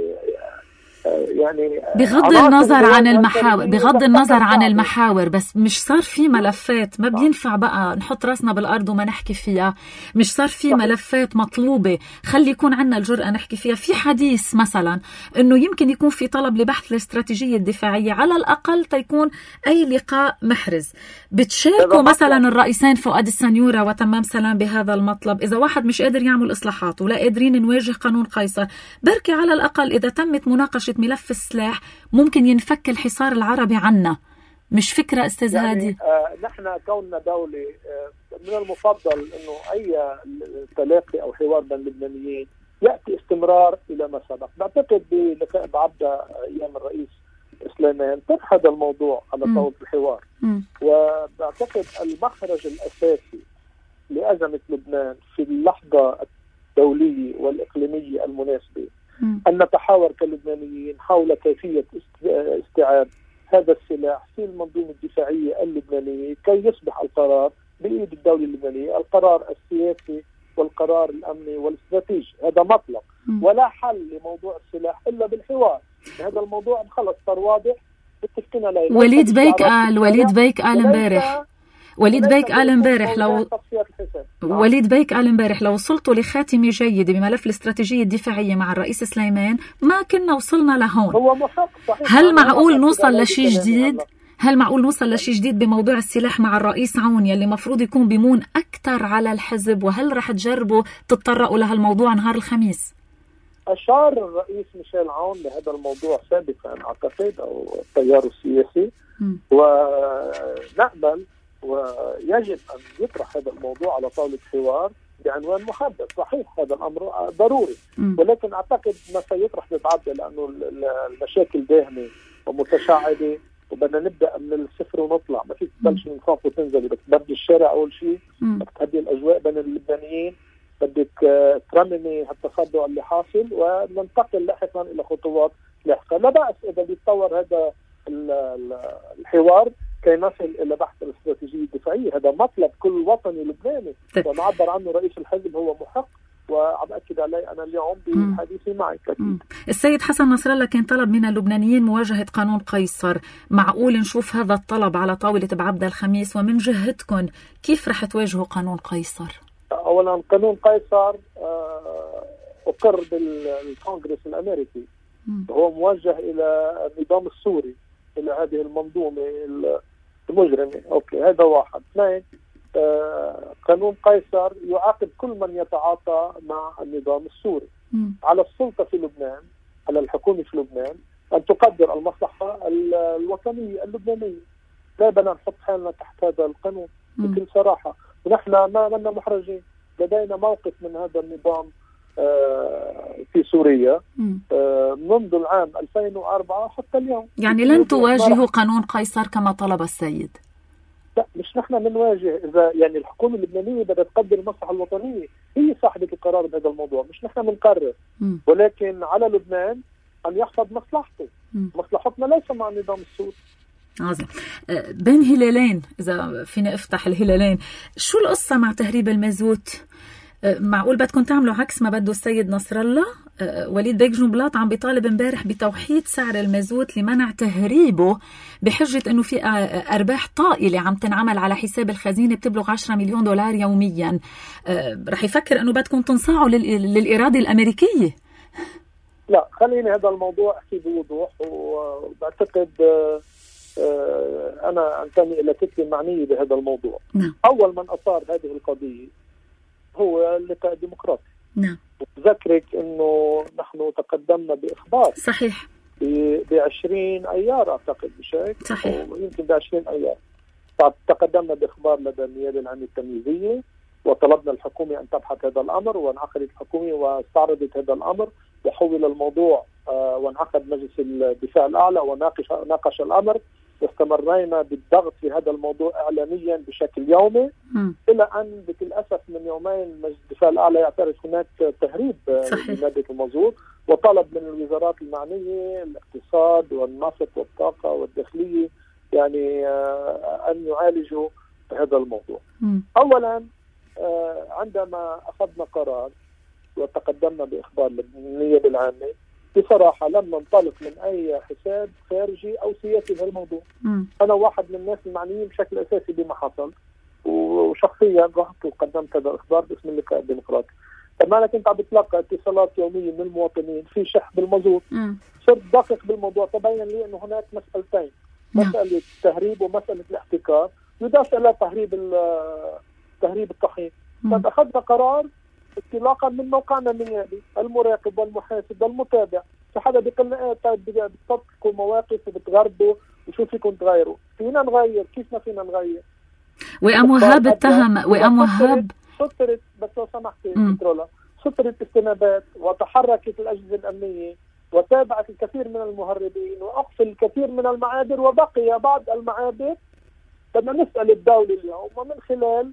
يعني بغض النظر عن المحاور بغض النظر عن المحاور بس مش صار في ملفات ما بينفع بقى نحط راسنا بالأرض وما نحكي فيها. مش صار في ملفات مطلوبة خلي يكون عنا الجرأة نحكي فيها. في حديث مثلا انه يمكن يكون في طلب لبحث الاستراتيجية الدفاعية على الأقل تيكون أي لقاء محرز. بتشاركوا مثلا الرئيسين فؤاد السنيورة وتمام سلام بهذا المطلب؟ إذا واحد مش قادر يعمل إصلاحات ولا قادرين نواجه قانون قيصر، بركي على الأقل إذا تمت مناقشة ملف السلاح ممكن ينفك الحصار العربي عنا. مش فكرة أستاذ يعني هادي؟ آه نحن كوننا دولة آه من المفضل أنه أي تلاقي أو حوار بين اللبنانيين يأتي استمرار إلى ما سبق. بعتقد بلقاء بعبدة أيام الرئيس سليمان طرح هذا الموضوع على طاولة الحوار. م. وبعتقد المخرج الأساسي لأزمة لبنان في اللحظة الدولية والإقليمية المناسبة أن نتحاور كلبنانيين حول كيفية استيعاب هذا السلاح في المنظومة الدفاعية اللبنانية كي يصبح القرار بإيد الدولة اللبنانية، القرار السياسي والقرار الأمني والاستراتيجي. هذا مطلب ولا حل لموضوع السلاح إلا بالحوار. هذا الموضوع خلص صار واضح. وليد بيك قال وليد بيك قال امبارح وليد بيك قال امبارح لو وليد بيك قال امبارح لو وصلتوا لخاتمة جيدة بملف الاستراتيجية الدفاعية مع الرئيس سليمان ما كنا وصلنا لهون. هو محق صحيح. هل معقول نوصل لشيء جديد؟ هل معقول نوصل لشيء جديد بموضوع السلاح مع الرئيس عون يلي مفروض يكون بيمون أكثر على الحزب؟ وهل رح تجربوا تتطرقوا لهالموضوع نهار الخميس؟ أشار الرئيس ميشيل عون لهذا الموضوع سابقا أعتقد أو التيار السياسي، ونأمل ويجب أن يطرح هذا الموضوع على طاولة حوار بعنوان محدد. صحيح هذا الأمر ضروري، ولكن أعتقد ما سيطرح بتعدى لأنه المشاكل داهمة ومتشعبة وبدنا نبدأ من الصفر ونطلع. ما فيك تبلش من فوق وتنزلي، بدك تبدي الشارع أول شيء، بدك تهدي الأجواء بين اللبنانيين، بدك ترممي التصدع اللي حاصل وننتقل لاحقا إلى خطوات لاحقة. لا بأس إذا بيتطور هذا الحوار كي نصل إلى بحث الاستراتيجية الدفاعية. هذا مطلب كل وطني لبناني ومعبر عنه رئيس الحزب هو محق، وعم أكد عليه أنا اليوم بحديثي معك. السيد حسن نصر الله كان طلب من اللبنانيين مواجهة قانون قيصر. معقول نشوف هذا الطلب على طاولة بعبدة الخميس؟ ومن جهتكم كيف رح تواجهوا قانون قيصر؟ أولا قانون قيصر أقر بالكونغرس الأمريكي، هو موجه إلى النظام السوري، إلى هذه المنظومة المجرمة. أوكي، هذا واحد. اثنين، آه قانون قيصر يعاقب كل من يتعاطى مع النظام السوري. م. على السلطة في لبنان، على الحكومة في لبنان أن تقدر المصلحة الوطنية اللبنانية. لا بدنا نحط حالنا تحت هذا القانون بكل صراحة. ونحن ما لنا محرجين، لدينا موقف من هذا النظام آه في سوريا آه منذ العام ألفين وأربعة حتى اليوم. يعني لن تواجهوا قانون قيصر كما طلب السيد؟ لا، مش نحن بنواجه. إذا يعني الحكومة اللبنانية بدها تقدر المصلحة الوطنية، هي صاحبة القرار بهذا الموضوع، مش نحن بنقرر. ولكن على لبنان أن يحفظ مصلحته. م. مصلحتنا ليس مع النظام السوري. عظيم. بين هلالين، إذا فينا افتح الهلالين، شو القصة مع تهريب المازوت؟ معقول بدكم تعملوا عكس ما بده السيد نصر الله؟ وليد بيك جنبلاط عم بيطالب امبارح بتوحيد سعر المازوت لمنع تهريبه بحجة انه في ارباح طائلة عم تنعمل على حساب الخزينة بتبلغ عشرة مليون دولار يوميا. رح يفكر انه بدكم تنصاعوا للإرادة الأمريكية. لا، خليني هذا الموضوع احكي بوضوح، وبعتقد انا انتمي الى كتلة معنية بهذا الموضوع. نعم. اول من اثار هذه القضية هو اللقاء الديمقراطي. نعم. وذكرك انه نحن تقدمنا باخبار. صحيح. ب عشرين ايار اعتقد بشيء. صحيح. يمكن ب عشرين ايار. تقدمنا باخبار لدى النيابه العامه التمييزيه وطلبنا الحكومة أن تبحث هذا الأمر، وانعقدت الحكومة واستعرضت هذا الأمر وحول الموضوع، وانعقد مجلس الدفاع الأعلى وناقش ناقش الأمر، واستمرينا بالضغط في هذا الموضوع إعلاميا بشكل يومي م. إلى أن بكل أسف من يومين مجلس الدفاع الأعلى يعترف هناك تهريب لمادة المازوت، وطلب من الوزارات المعنية الاقتصاد والنفط والطاقة والداخلية يعني أن يعالجوا هذا الموضوع. م. أولا عندما أخذنا قرار وتقدمنا بإخبار النيابة العامة، بصراحة لم ننطلق من أي حساب خارجي أو سياسي في الموضوع. م. أنا واحد من الناس المعنيين بشكل أساسي بما حصل، وشخصيا رحت وقدمت هذا الإخبار باسم اللقاء الديمقراطي. لما أنا كنت عم بتلقى اتصالات يومية من المواطنين في شح بالمازوت، صرت دقيق بالموضوع، تبين لي أنه هناك مسألتين، مسألة التهريب ومسألة الاحتكار، يضاف إلى تهريب تهريب الطحين. فأخذنا قرار انطلاقا من موقعنا النيابي المراقب والمحاسب والمتابع. فحدا بيقول لنا ايه طيب بتطلقوا مواقف وبتغربوا وشو فيكم تغيروا؟ فينا نغير، كيف ما فينا نغير؟ وأم وهاب اتهم وأم وهاب سطرت، بس لو سمحتي بترولا، سطرت استنابات وتحركت الأجهزة الأمنية وتابعت الكثير من المهربين وأقفل الكثير من المعابر، وبقي بعض المعابر. بدنا نسأل الدولة اليوم ومن خلال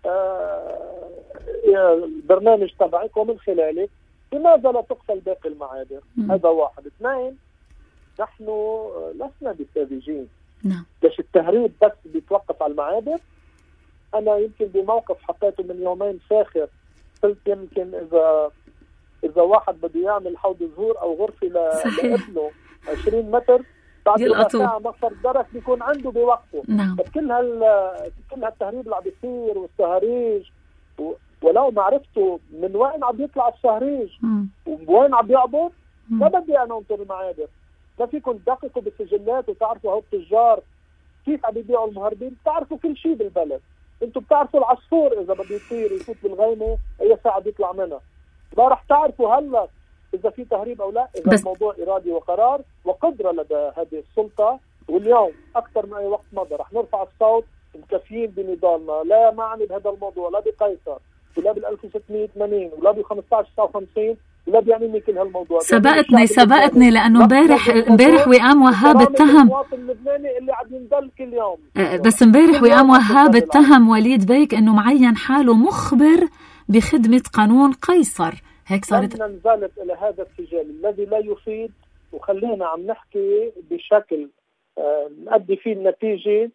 آه البرنامج تبعك ومن خلاله لماذا لا تقفل باقي المعابر؟ م. هذا واحد. اثنين، نحن لسنا بساذجين. نعم. ليش التهريب بس بيتوقف على المعابر؟ أنا يمكن بموقف حطيته من يومين فاخر، قلت يمكن إذا إذا واحد بده يعمل حوض زهور أو غرفة لابنه عشرين متر، بعد ربع ساعة مصر درك بيكون عنده بوقته. نعم. كل هال كل هالتهريب اللي عم بيصير والسهريج، و... ولو ما عرفتوا من وين عم يطلع السهريج وين عم بيعبر، ما بدي انا انطر المعابر. ما فيكم تدققوا بالسجلات وتعرفوا هو التجار كيف عم يبيعوا المهربين؟ بتعرفوا كل شيء بالبلد. انتم بتعرفوا العصفور اذا بده يطير يفوت بالغيمه اي ساعه بيطلع منها. ما رح تعرفوا هلا إذا في تهريب أو لا، إذا الموضوع إرادي وقرار وقدرة لدى هذه السلطة. واليوم أكثر من أي وقت مضى رح نرفع الصوت مكفيين بنضالنا، لا معني بهذا الموضوع، لا بقيصر ولا بال ألف وستمية وثمانين ولا ب خمسة عشر تسعة وخمسين ولا بيعنيني كل هالموضوع. سبقتني سبقتني لأنه امبارح امبارح وئام وهاب اتهم المواطن اللبناني اللي عم ينضل كل يوم. بس امبارح وئام وهاب اتهم وليد بيك إنه معين حاله مخبر بخدمة قانون قيصر. هيك صارت. بدنا ننزلق إلى هذا السجال الذي لا يفيد، وخلينا عم نحكي بشكل آه نؤدي فيه النتيجة،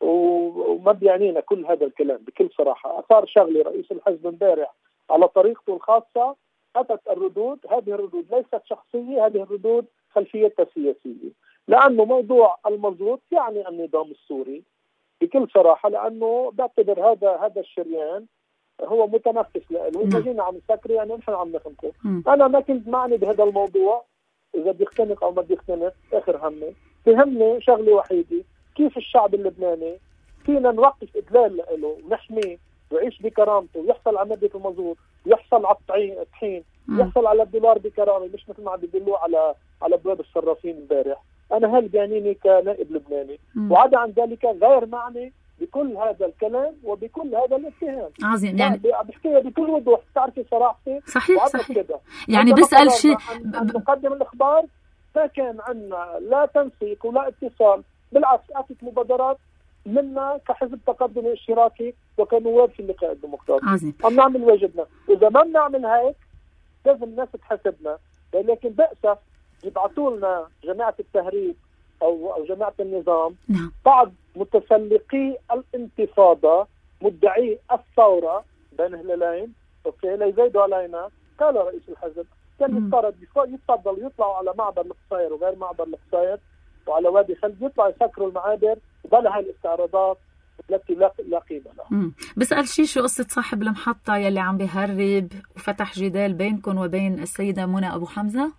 وما بيعنينا كل هذا الكلام بكل صراحة. أثار شغلي رئيس الحزب امبارح على طريقته الخاصة، أتت الردود، هذه الردود ليست شخصية، هذه الردود خلفيتها سياسية، لأنه موضوع المازوت يعني النظام السوري بكل صراحة، لأنه بعتبر هذا هذا الشريان هو متنفس له، وإذا جينا عم نسكر يعني نحن عم نخنقه. أنا ما كنت معني بهذا الموضوع، إذا بيختنق أو ما بيختنق آخر همي، بهمني شغلة وحيدة، كيف الشعب اللبناني فينا نوقف إدلال له ونحميه ويعيش بكرامته ويحصل على مادة المازوت ويحصل على الطحين ويحصل على الدولار بكرامة، مش مثل ما عم بيقولوا على على أبواب الصرافين امبارح. أنا هل بيعنيني كنائب لبناني، وعدا عن ذلك غير معني بكل هذا الكلام وبكل هذا الاتهام. عظيم. يعني بحكيها بكل وضوح، تعرفي صراحتي. صحيح صحيح كده. يعني بسأل شيء نقدم الإخبار، ما كان عندنا لا تنسيق ولا اتصال، بالعكس أتت مبادرات منا كحزب تقدم اشتراكي وكنواب في اللقاء الديمقراطي. عظيم. عم نعمل واجبنا، وإذا ما بنعمل هيك لازم الناس تحاسبنا. لكن بأسف يبعثوا لنا جماعة التهريب أو أو جماعة النظام، نعم. بعض متسلقي الانتفاضة مدعي الثورة بين هلالين، أوكي، ليزيدوا علينا. قال رئيس الحزب كان يفترض يتفضل يطلعوا على معبر القصير وغير معبر القصير وعلى وادي خلد، يطلعوا يسكروا المعابر وبلا هاي الاستعراضات التي لا قيمة لها. بسأل شيء، شو قصة صاحب المحطة يلي عم بيهرب وفتح جدال بينكم وبين السيدة منى أبو حمزة؟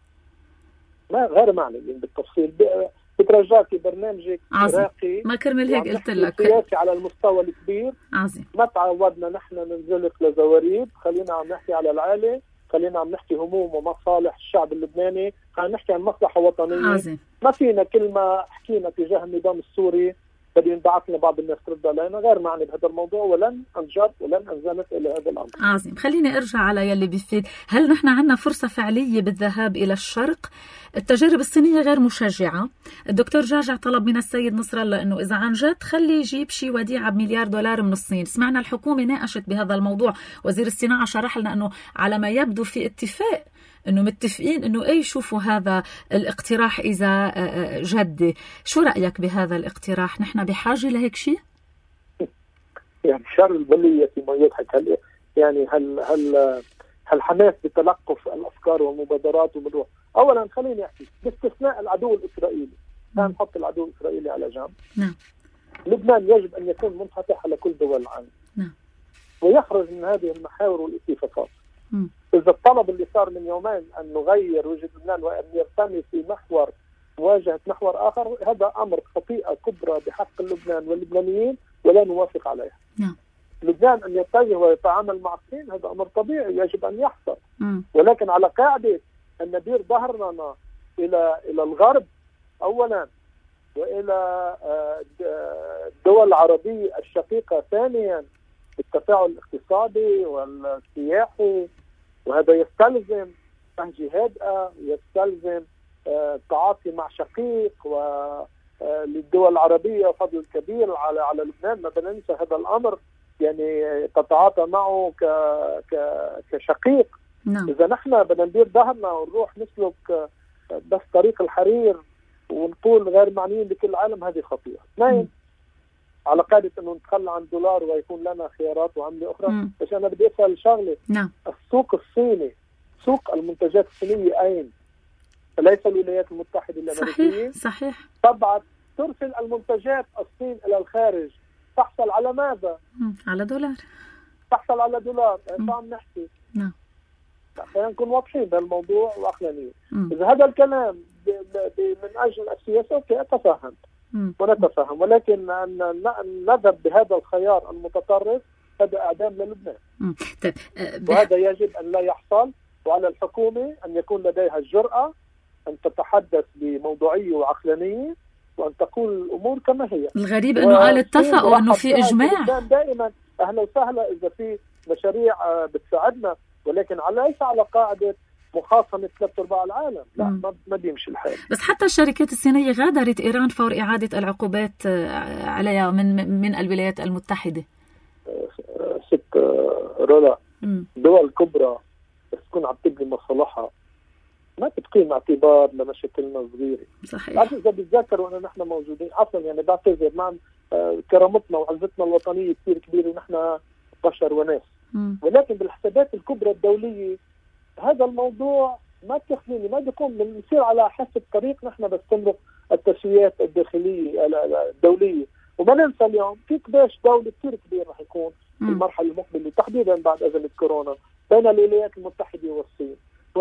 ما غير معلومين بالتفصيل، بترجاكي برنامجك راقي ما كرمل هيك قلت لك سياسي على المستوى الكبير. عظيم. ما تعودنا نحن ننزلق لزواريد، خلينا عم نحكي على العالي، خلينا عم نحكي هموم ومصالح الشعب اللبناني، خلينا نحكي عن مصلحة وطنية. عظيم. ما فينا كل ما حكينا تجاه النظام السوري بدي ينبعث لنا بعض الناس ترد علينا، غير معني بهذا الموضوع، ولن انجر ولن انزمك الى هذا الامر. عظيم. خليني ارجع على يلي بيفيد. هل نحن عندنا فرصه فعليه بالذهاب الى الشرق؟ التجارب الصينيه غير مشجعه. الدكتور جعجع طلب من السيد نصر الله انه اذا عن جد خلي يجيب شيء وديعه بمليار دولار من الصين. سمعنا الحكومه ناقشت بهذا الموضوع، وزير الصناعه شرح لنا انه على ما يبدو في اتفاق، انه متفقين انه اي شوفوا هذا الاقتراح اذا جد. شو رايك بهذا الاقتراح؟ نحن بحاجه لهيك شيء؟ يعني شر البليه فيما يضحك. هل يعني هل هل هالحماس بتلقف الافكار والمبادرات ومروح. اولا خليني احكي باستثناء العدو الاسرائيلي، خلينا نحط العدو الاسرائيلي على جنب. نعم. لبنان يجب ان يكون منفتح على كل دول العالم. نعم. ويخرج من هذه المحاور والاتفاقات. مم. إذا الطلب اللي صار من يومين أن نغير وجه لبنان وأن يرتمي في محور مواجهة محور آخر، هذا أمر خطيئة كبرى بحق اللبنان واللبنانيين ولا نوافق عليها. نعم. لبنان أن يتجه ويتعامل مع الصين هذا أمر طبيعي يجب أن يحصل. مم. ولكن على قاعدة أن ندير ظهرنا إلى إلى الغرب أولا، وإلى الدول العربية الشقيقة ثانيا، التفاعل الاقتصادي والسياحي، وهذا يستلزم منهج هادئة، يستلزم التعاطي مع شقيق، وللدول العربية فضل كبير على على لبنان، ما بدنا ننسى هذا الأمر، يعني تتعاطى معه ك ك كشقيق. نعم. إذا نحن بدنا ندير ظهرنا ونروح نسلك بس طريق الحرير ونقول غير معنيين بكل العالم، هذه خطيئة. اثنين، على قاعدة أنه نتخلى عن الدولار ويكون لنا خيارات وعملة أخرى. مم. بس أنا بدي أسأل شغلة. نعم. السوق الصيني، سوق المنتجات الصينية أين؟ ليس الولايات المتحدة الأمريكية. صحيح صحيح. طبعا ترسل المنتجات الصين إلى الخارج، تحصل على ماذا؟ مم. على دولار. تحصل على دولار. ايش عم نحكي؟ نعم. خلينا نكون واضحين بهالموضوع وعقلانيين. إذا هذا الكلام ب ب من أجل السياسة أوكي أتفهم ونتفهم، ولكن أن نذهب بهذا الخيار المتطرف هذا إعدام للبنان. طيب. وهذا يجب أن لا يحصل، وعلى الحكومة أن يكون لديها الجرأة أن تتحدث بموضوعية وعقلانية وأن تقول الأمور كما هي. الغريب أنه قال اتفقوا أنه في إجماع. دائما أهلا وسهلا إذا في مشاريع بتساعدنا، ولكن ليس على قاعدة مخاصمة ثلاث أرباع العالم. لا، ما ما بيمشي الحال. بس حتى الشركات الصينية غادرت إيران فور إعادة العقوبات عليها من من الولايات المتحدة. ست رولا، دول كبرى بس تكون عم تبني مصالحها ما بتقيم اعتبار لمشاكلنا الصغيرة. صحيح. بعد إذا بتذكروا أن نحن موجودين أصلا، يعني بعتذر، مع كرامتنا وعزتنا الوطنية كثير كبيرة ونحن بشر وناس. مم. ولكن بالحسابات الكبرى الدولية هذا الموضوع ما بتخليني ما بيكون بنصير على حسب طريق نحن بس تمرق التسويات الداخلية الدولية. وما ننسى اليوم في كباش دولي كثير كبير رح يكون في المرحلة المقبلة تحديدا بعد أزمة كورونا بين الولايات المتحدة والصين،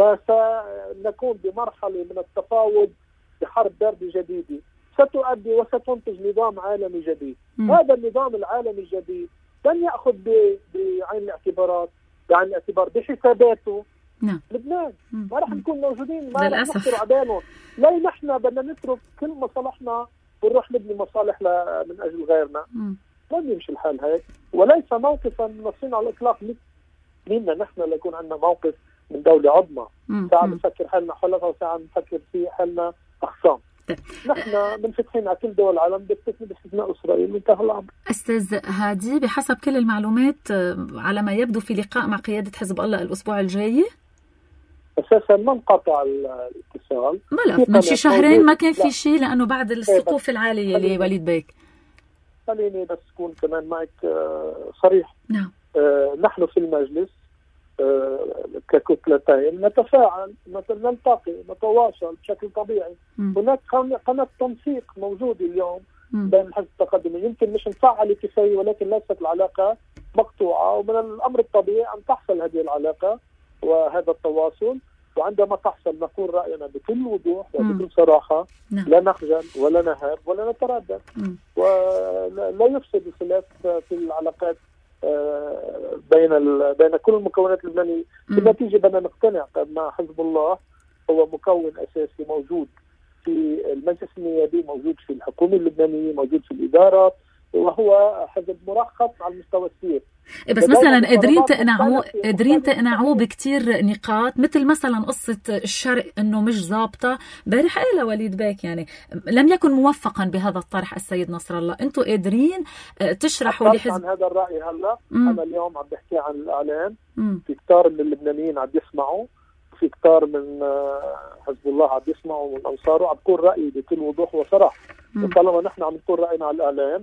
وسنكون بمرحلة من التفاوض بحرب باردة جديدة ستؤدي وستنتج نظام عالمي جديد. م. هذا النظام العالمي الجديد لن يأخذ بعين الاعتبارات بعين الاعتبار بحساباته. نعم. لبنان ما راح نكون موجودين، ما راح للأسف. نحصر عدانه. لا، نحن بدنا نترك كل مصالحنا ونروح نبني مصالح من أجل غيرنا. ما بيمشي الحال هيك، وليس موقفا من الصين على الإطلاق. منا نحن ليكون عندنا موقف من دولة عظمى، ساعة بنفكر حالنا حلفاء وساعة بنفكر في حالنا أخصام. نحن منفتحين على كل دول العالم باستثناء باستثناء إسرائيل، انتهى الأمر. أستاذ هادي، بحسب كل المعلومات على ما يبدو في لقاء مع قيادة حزب الله الأسبوع الجاي أساسا ما انقطع الاتصال، ما من شي شهرين ما كان في شيء لأنه بعد السقوف العالية لوليد بيك. خليني بس أكون كمان معك صريح. نعم. آه نحن في المجلس آه ككتلتين نتفاعل، نلتقي، نتواصل بشكل طبيعي. م. هناك قناة تنسيق موجودة اليوم م. بين الحزب التقدمي، يمكن مش مفعلة كفاية ولكن ليست العلاقة مقطوعة، ومن الأمر الطبيعي أن تحصل هذه العلاقة وهذا التواصل، وعندما تحصل نقول رأينا بكل وضوح وبكل صراحة. م. لا نخجل ولا نهاب ولا نتردد، ولا يفسد الخلاف في العلاقات بين بين كل المكونات اللبنانية. بالنتيجة بدنا نقتنع أن حزب الله هو مكون أساسي موجود في المجلس النيابي، موجود في الحكومة اللبنانية، موجود في الإدارة، وهو حزب مرخص على المستوى السياسي. بس مثلا قادرين تقنعوه قادرين تقنعوه بكتير نقاط، مثل مثلا قصة الشرق انه مش ظابطة. بارح قال وليد بيك يعني لم يكن موفقا بهذا الطرح السيد نصر الله، انتم قادرين تشرحوا لحزب عن هذا الرأي؟ هلا مم. انا اليوم عم بحكي عن الاعلام، مم. في كتار من اللبنانيين عم يسمعوا، في كتار من حزب الله عم يسمعوا من انصاره، عم بقول رأيي بكل وضوح وصراحة. وطالما نحن عم نقول رأينا على الاعلام،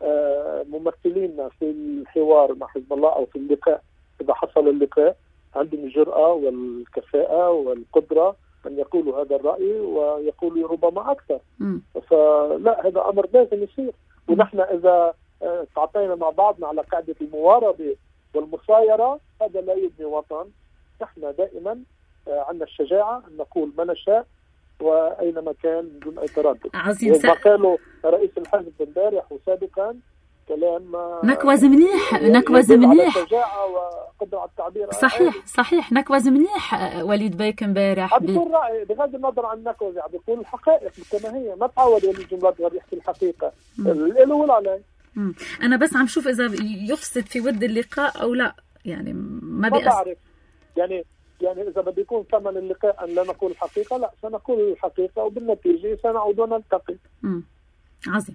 ممثلينا في الحوار مع حزب الله او في اللقاء اذا حصل اللقاء عندهم الجرأة والكفاءة والقدرة ان يقولوا هذا الرأي ويقولوا ربما اكثر. مم. فلا، هذا امر لازم يصير. ونحن اذا تعاطينا مع بعضنا على قاعدة المواربة والمصايرة هذا لا يبني وطن. نحن دائما عندنا الشجاعة ان نقول ما نشاء واينما كان بدون اي تردد. وما قاله رئيس الحزب امبارح وسابقا كلام نكوز منيح نكوز منيح شجاعة وقدرة على التعبير. صحيح صحيح نكوز منيح وليد بيك امبارح. عم بيقول رأي بغض النظر عن النكوزة، عم بيقول الحقائق كما هي، ما تعود ولي الجملات غير يحكي الحقيقة اللي هو عليه. أنا بس عم شوف إذا يفسد في ود اللقاء أو لا، يعني ما بيأس... ما بعرف يعني يعني إذا بده يكون ثمن اللقاء أن لا نقول الحقيقة، لا سنقول الحقيقة وبالنتيجة سنعود ونلتقي. امم عظيم.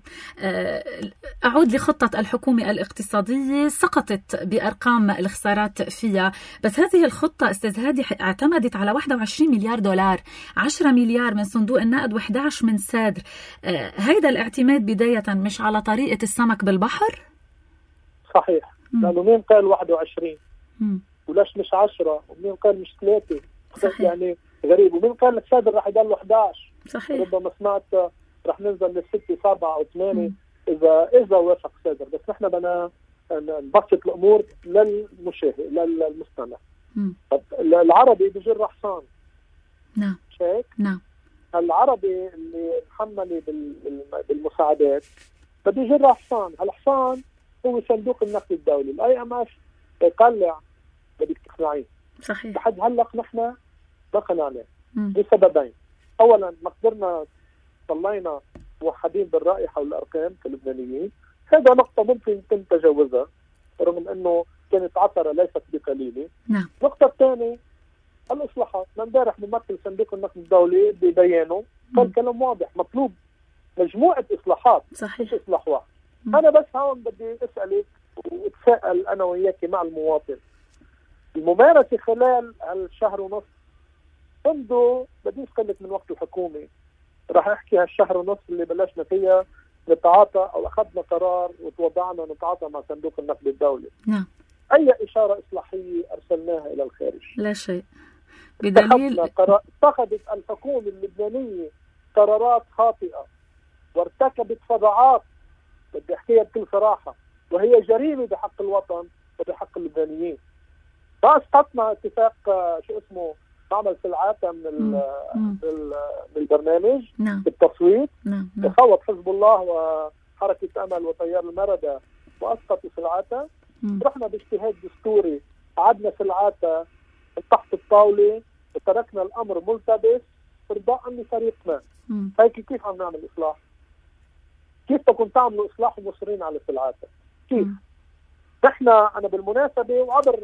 أعود لخطة الحكومة الاقتصادية، سقطت بأرقام الخسارات فيها، بس هذه الخطة أستاذ هادي اعتمدت على واحد وعشرين مليار دولار، عشرة مليار من صندوق النقد وإحدى عشر من سادر. هيدا الاعتماد بداية مش على طريقة السمك بالبحر؟ صحيح. لأنه مين قال واحد وعشرين؟ مم. وليش مش عشرة؟ ومين قال مش ثلاثة؟ صحيح. يعني غريب. ومين قال السادر رح يضل إحدى عشر؟ صحيح. ربما سمعت رح ننزل للستة سبعة أو ثمانية إذا إذا وافق سادر. بس نحن بدنا نبسط الأمور للمشاهد للمستمع. العربي بجر حصان. نعم. شايف؟ نعم. العربي اللي محمل بالمساعدات بده يجر حصان. هالحصان هو صندوق النقد الدولي. الأي إم إف يقلع بدك تقنعيه. صحيح. لحد هلق نحن ما قنعناه لسببين. أولا ما قدرنا طلعنا موحدين بالرأي حول الأرقام كلبنانيين، هذا نقطة ممكن يتم تجاوزها رغم أنه كانت عثرة ليست بقليلة. نعم. النقطة الثانية الإصلاحات. من امبارح ممثل صندوق النقد الدولي ببيانه قال كلام واضح، مطلوب مجموعة إصلاحات. صحيح. مش إصلاح واحد. مم. أنا بس هون بدي أسألك وأتساءل أنا وياك مع المواطن، الممارسة خلال هالشهر ونص منذ بدي أسألك من وقت الحكومة، راح أحكي هالشهر ونص اللي بلشنا فيها نتعاطى أو أخذنا قرار وتوضعنا نتعاطى مع صندوق النقد الدولي. نعم. أي إشارة إصلاحية أرسلناها إلى الخارج؟ لا شيء. بدليل اتخذت الحكومة اللبنانية قرارات خاطئة وارتكبت فظاعات بدي أحكيها بكل صراحة، وهي جريمة بحق الوطن وبحق اللبنانيين. فأسقطنا اتفاق شو اسمه معمل سلعاتة من من البرنامج. نعم. بالتصويت. نعم. تخوض حزب الله وحركة أمل وتيار المردة وأسقطوا سلعاتة. رحنا باجتهاد دستوري عدنا سلعاتة تحت الطاولة وتركنا الأمر ملتبس إرضاء لفريقنا. هيك كيف عم نعمل إصلاح؟ كيف بدكم تعملوا إصلاح ومصرين على سلعاتة؟ كيف؟ نحن أنا بالمناسبة وعبر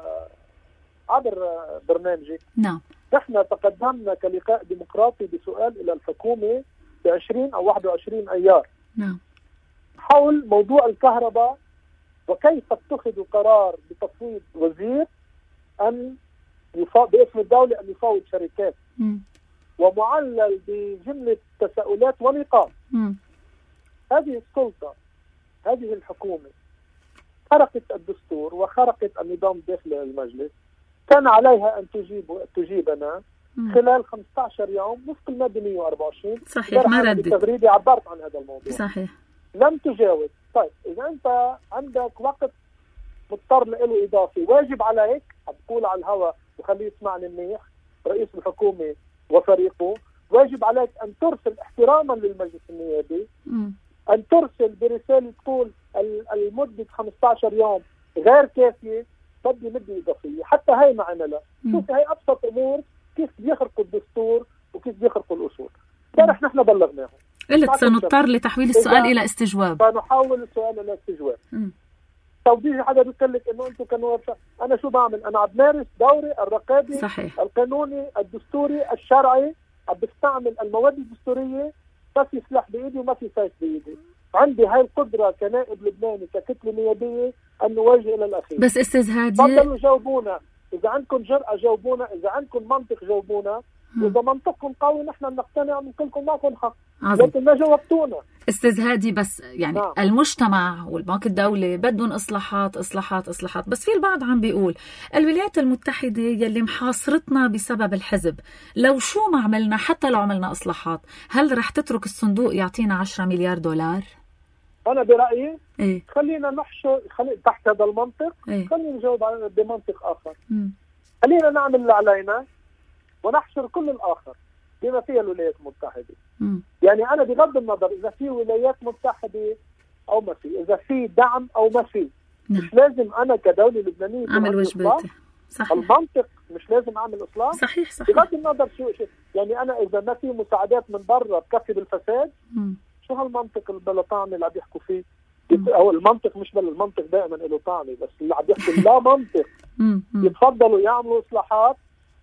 عبر برنامجك. نعم. نحن تقدمنا كلقاء ديمقراطي بسؤال إلى الحكومة بعشرين أو واحد وعشرين أيار. نعم. حول موضوع الكهرباء وكيف اتخذ قرار بتصويت وزير أن يفاوض باسم الدولة أن يفاوض شركات. م. ومعلل بجملة تساؤلات ونقاط. م. هذه السلطة، هذه الحكومة خرقت الدستور وخرقت النظام الداخلي للمجلس، كان عليها أن تجيب تجيبنا م. خلال خمسة عشر يوم وفق المادة مئة وأربعة وعشرين. صحيح. ما ردت. بتغريدي عبرت عن هذا الموضوع. صحيح. لم تجاوز. طيب إذا أنت عندك وقت مضطر له إضافي، واجب عليك، بقول على الهواء وخليه يسمعني منيح رئيس الحكومة وفريقه، واجب عليك أن ترسل احتراما للمجلس النيابي م. أن ترسل برسالة تقول المدة خمسة عشر يوم غير كافية، بدي مدة إضافية. حتى هاي ما عملها. شوف هاي أبسط أمور كيف بيخرقوا الدستور وكيف بيخرقوا الأصول. امبارح نحن بلغناهم. قلت سنضطر لتحويل السؤال إلى استجواب. سنحول السؤال إلى استجواب. طب بيجي حدا بيقول لك إنه أنتم كانوا، أنا شو بعمل؟ أنا عم بمارس دوري الرقابي صحيح. القانوني الدستوري الشرعي، عم بستعمل المواد الدستورية، ما في سلاح بإيدي وما في سيف بإيدي. عندي هاي القدرة كنائب لبناني ككتلة نيابية أن نواجه إلى الأخير. بس أستاذ هادي تفضلوا جاوبونا، إذا عندكم جرأة جاوبونا، إذا عندكم منطق جاوبونا، وإذا منطقكم قوي نحن بنقتنع من كلكم معكم حق. لكن ما جاوبتونا. استاذ هادي بس يعني نعم. المجتمع والبنك الدولي بدهم إصلاحات إصلاحات إصلاحات، بس في البعض عم بيقول الولايات المتحدة يلي محاصرتنا بسبب الحزب، لو شو ما عملنا حتى لو عملنا إصلاحات، هل رح تترك الصندوق يعطينا عشرة مليار دولار؟ أنا برأيي إيه؟ خلينا نحشر خلي... تحت هذا المنطق إيه؟ خلينا نجاوب بمنطق آخر. م. خلينا نعمل اللي علينا ونحشر كل الآخر بما فيها الولايات المتحدة. م. يعني أنا بغض النظر إذا في ولايات متحدة أو ما في، إذا في دعم أو ما في، نعم. مش لازم أنا كدولة لبنانية أعمل واجباتي. صحيح. المنطق مش لازم أعمل إصلاح. صحيح صحيح. بغض النظر شو شو يعني أنا إذا ما في مساعدات من برا بكفي بالفساد، م. شو هالمنطق اللي بلا طعمة اللي عم يحكوا فيه؟ أو المنطق مش بلا، المنطق دائما له طعمة، بس اللي عم يحكوا لا منطق يتفضلوا يعملوا إصلاحات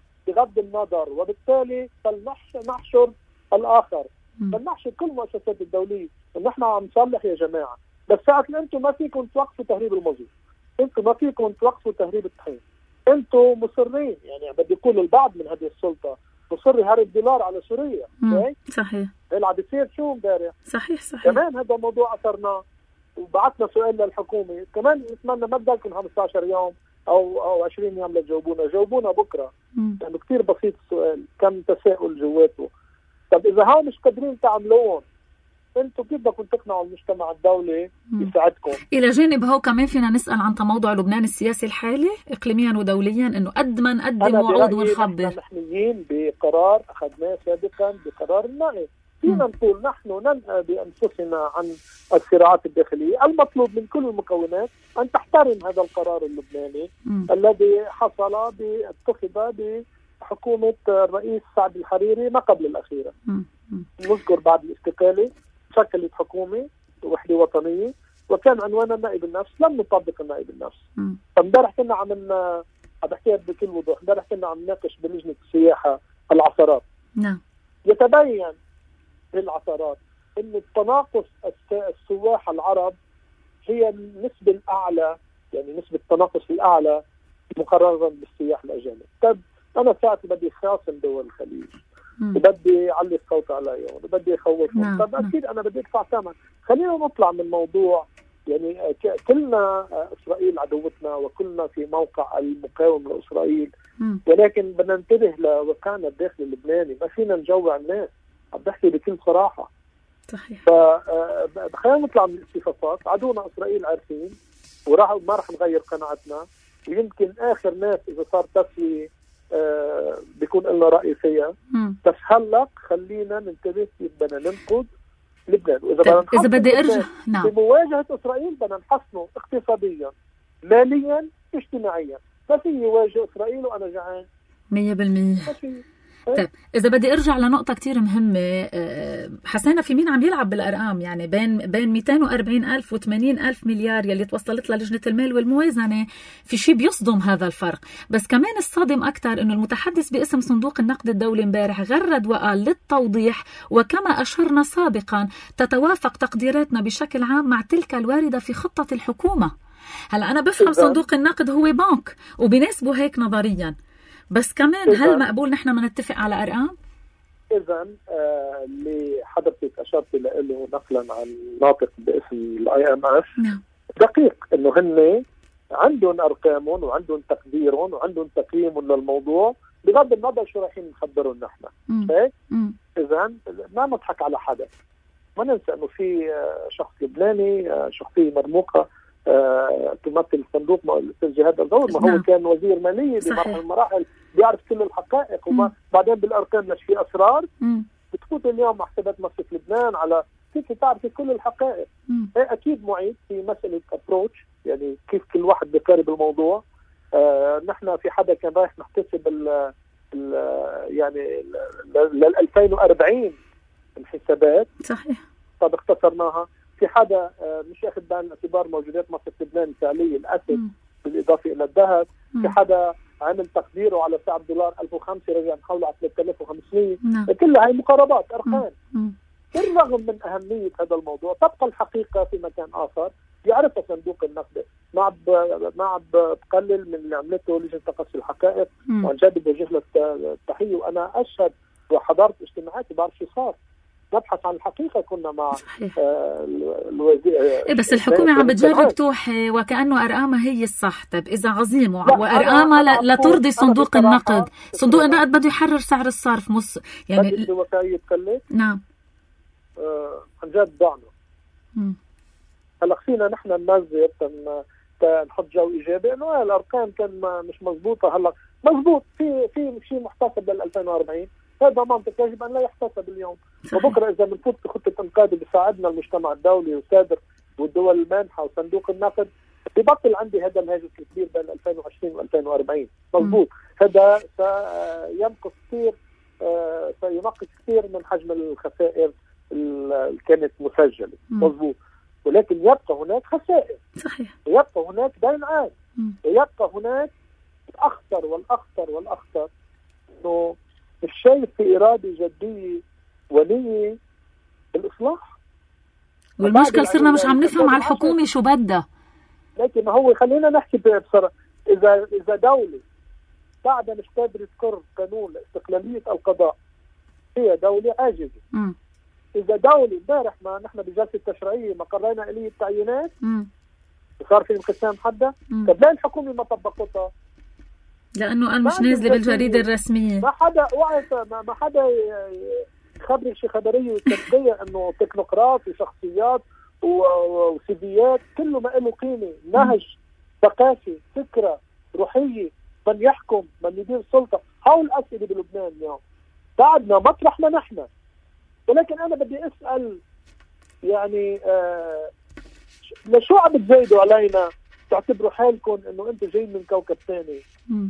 بغض النظر، وبالتالي فلنحشر الآخر، فلنحشر كل المؤسسات الدولية. نحن عم نصلح يا جماعة، بس ساعة أنتم ما فيكم توقفوا تهريب الموز، أنتم ما فيكم توقفوا تهريب الطحين، أنتم مصرين. يعني بدي يقول البعض من هذه السلطة مصر يهرب دولار على سوريا. صحيح. اللي عم بيصير شو امبارح؟ صحيح صحيح. كمان هذا موضوع أثرناه وبعثنا سؤال للحكومة، كمان نتمنى ما بدكم خمسة عشر يوم أو أو عشرين يوم لتجاوبونا، جاوبونا بكرة. يعني كثير بسيط السؤال، كم تساؤل جواته. طب إذا هاو مش قادرين تعملوهم، أنتوا كيف بدكم تقنعوا المجتمع الدولي يساعدكم؟ إلى جانب هو كمان فينا نسأل عن تموضع لبنان السياسي الحالي إقليميا ودوليا، إنه قد ما نقدم وعود ونخبر. نحن محميين بقرار أخذناه سابقا بقرار النائب. فينا نقول نحن ننأى بأنفسنا عن الصراعات الداخلية. المطلوب من كل المكونات أن تحترم هذا القرار اللبناني م. الذي حصل اتخذ بحكومة الرئيس سعد الحريري ما قبل الأخيرة. م. نذكر بعد الاستقالة شكلت حكومة وحدة وطنية وكان عنوانها النائب النفس، لم نطبق النائب النفس. فامبارح كنا عم عم بحكيها بكل وضوح، امبارح كنا عم نناقش بلجنة السياحة العثرات. نعم. يتبين بالعثرات ان التناقص السواح العرب هي النسبة الأعلى، يعني نسبة التناقص الأعلى مقارنة بالسياح الأجانب. طب أنا ساعتي بدي خاصم دول الخليج وبدي أعلي الصوت عليهم وبدي أخوفهم. نعم. طب أكيد أنا بدي أدفع ثمن. خلينا نطلع من موضوع يعني كلنا إسرائيل عدوتنا وكلنا في موقع المقاوم لإسرائيل، ولكن بدنا ننتبه لواقعنا الداخلي اللبناني، ما فينا نجوع الناس، عم بحكي بكل صراحة. صحيح. فخلينا نطلع من الاصطفافات، عدونا إسرائيل عارفين وراح ما راح نغير قناعتنا، ويمكن آخر ناس إذا صار تسوية آه بيكون لنا رأي فيها. مم. بس هلق خلينا ننتبه كيف بدنا ننقذ لبنان، وإذا بدنا إذا بدي أرجع نعم بمواجهة إسرائيل بدنا نحصنه اقتصاديا ماليا اجتماعيا. ما في يواجه إسرائيل وأنا جعان مية بالمية. طيب إذا بدي أرجع لنقطة كتير مهمة، حسينا في مين عم يلعب بالأرقام، يعني بين بين مئتين وأربعين ألف وثمانين ألف مليار يلي توصلت للجنة المال والموازنة، في شيء بيصدم هذا الفرق. بس كمان الصادم أكتر إنه المتحدث باسم صندوق النقد الدولي امبارح غرد وقال للتوضيح وكما أشرنا سابقا تتوافق تقديراتنا بشكل عام مع تلك الواردة في خطة الحكومة. هلا أنا بفهم صندوق النقد هو بنك وبناسبه هيك نظريا، بس كمان هل مقبول نحن ما نتفق على أرقام؟ إذن آه اللي حضرتك أشرت له نقلا عن ناطق باسم الاي ام اف نعم. دقيق إنه هن عندهم أرقامهم وعندهم تقديرهم وعندهم تقييمهم للموضوع بغض النظر شو رايحين نخبرهم نحن. إذن ما نضحك على حدا، ما ننسى إنه في شخص لبناني شخصية مرموقة آه، تمثل صندوق الاستاذ جهاد الغور، ما هو نعم. كان وزير مالية بمرحلة من المراحل، بيعرف كل الحقائق وما بعدين بالأرقام مش في أسرار. مم. بتفوت اليوم مع حسابات مصرف لبنان على كيف تعرفي كل الحقائق. ايه أكيد معيد في مسألة أبروتش، يعني كيف كل واحد بيقارب الموضوع. آه نحن في حدا كان رايح نحتسب ال ال يعني لل ألفين وأربعين الحسابات. صحيح. طب اختصرناها، في حدا مش ياخذ بعين الاعتبار موجودات مصرف لبنان الفعليه الاسد بالاضافه الى الذهب، في حدا عمل تقديره على سعر دولار ألف وخمسة رجع نحوله على ثلاثة آلاف وخمسمية. كل هاي مقاربات ارقام. بالرغم من اهميه هذا الموضوع تبقى الحقيقه في مكان اخر يعرفها صندوق النقد. ما ما بقلل من اللي عملته لجنه تقصي الحقائق، وعن جد بوجه له التحيه، وانا اشهد وحضرت اجتماعات بعرف شو صار. نبحث عن الحقيقه كنا مع آه الوزير. إيه بس الحكومه عم بتجرب توحي وكانه ارقامها هي الصح. طب اذا عظيم وارقامها لا, لا ترضي صندوق النقد، صندوق النقد بده يحرر سعر الصرف مص يعني بدي وكايه تكلف. نعم آه عن جد ضعنا. هلا فينا نحن ننزل نحط جو ايجابي انه الارقام كان مش مضبوطه. هلا مضبوط في في شيء محتسب لل ألفين وأربعين، هذا منطق يجب ان لا يحتسب اليوم. وبكره اذا بنفوت بخطه انقاذ بيساعدنا المجتمع الدولي وسادر والدول المانحه وصندوق النقد، ببطل عندي هذا الهاجس الكبير بين ألفين وعشرين وألفين وأربعين. مضبوط، هذا سينقص كثير، سينقص كثير من حجم الخسائر اللي كانت مسجله. مضبوط، ولكن يبقى هناك خسائر. صحيح. ويبقى هناك دين عام، ويبقى هناك الاخطر والاخطر والاخطر انه مش شايف في اراده جديه ونيه بالاصلاح. والمشكله صرنا مش عم نفهم على الحكومه شو بدها. لكن ما هو خلينا نحكي بصراحه، اذا اذا دوله بعدها مش قادره تقر قانون لاستقلاليه القضاء هي دوله عاجزه. م. إذا دولة امبارح ما نحن بجلسة التشريعية ما قررنا آلية التعيينات وصار في انقسام حدا، طب ليه الحكومة ما طبقتها؟ لأنه قال مش نازلة بالجريدة الرسمية. ما حدا وعيت ما حدا يخبر شي خبرية وتنقية إنه تكنوقراط وشخصيات وسيفيات كله ما له قيمة. نهج ثقافي، فكرة روحية، من يحكم، من يدير السلطة. هاو الأسئلة بلبنان اليوم. بعدنا مطرح ما نحن. ولكن أنا بدي أسأل يعني آه لشو عم تزايدوا علينا تعتبروا حالكم إنه أنتوا جايين من كوكب ثاني؟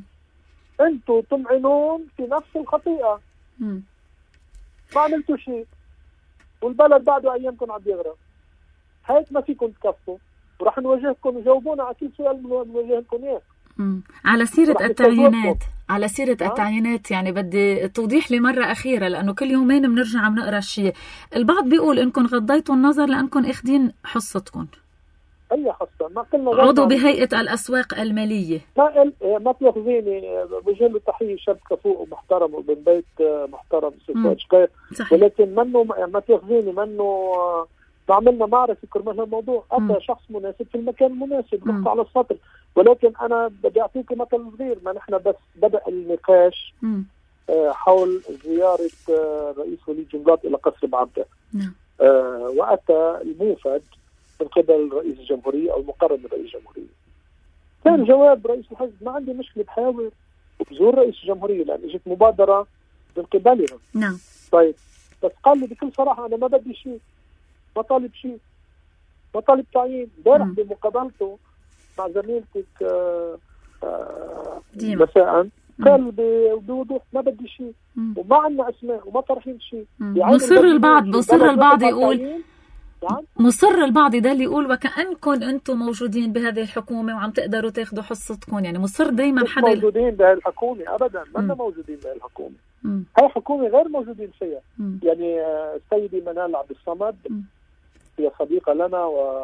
أنتوا تمعنون في نفس الخطيئة. مم. ما عملتوا شيء والبلد بعده أيامكم عم يغرق. هيك ما فيكم تكفوا، ورح نواجهكم وجاوبونا على كل سؤال بنواجه لكم إياه. على سيرة التعيينات على سيرة أه؟ التعيينات يعني بدي توضيح لي مرة أخيرة، لأنه كل يومين بنرجع عم نقرأ شيء. البعض بيقول إنكم غضيتوا النظر لأنكم إخدين حصتكم. أي حصة؟ ما قلنا عضو بهيئة الأسواق المالية. ما ما تأخذيني بوجه له تحية، شاب كفؤ ومحترم وبن بيت محترم سوسات شقيق، ولكن منه ما تأخذيني منه ما عملنا معرفة كرمال الموضوع. أتى شخص مناسب في المكان المناسب، نقطة على السطر. ولكن أنا بدي أعطيك مثل صغير. ما نحن بس بدأ النقاش آه حول زيارة آه رئيس وليد جنبلاط إلى قصر بعبدة. آه وأتى الموفد من قبل رئيس الجمهورية أو المقرب من رئيس الجمهورية. كان جواب رئيس الحزب ما عندي مشكلة بحاول وبزور رئيس الجمهورية لأن إجت مبادرة من قبلهم. نعم. طيب بس قال لي بكل صراحة أنا ما بدي شيء، ما طالب شيء، ما طالب تعيين. امبارح بمقابلته مع زميلتك آه آه مساء قال بوضوح ما بدي شيء وما عندنا اسماء وما طرحين شيء. يعني مصر البعض مصر البعض يقول مصر البعض ده اللي يقول وكأنكم انتم موجودين بهذه الحكومه وعم تقدروا تاخذوا حصتكم. يعني مصر دايما حدا موجودين بهذه الحكومه ابدا، ما موجودين بهذه الحكومه. هاي حكومه غير موجودين فيها. مم. يعني السيده منال عبد الصمد مم. هي صديقه لنا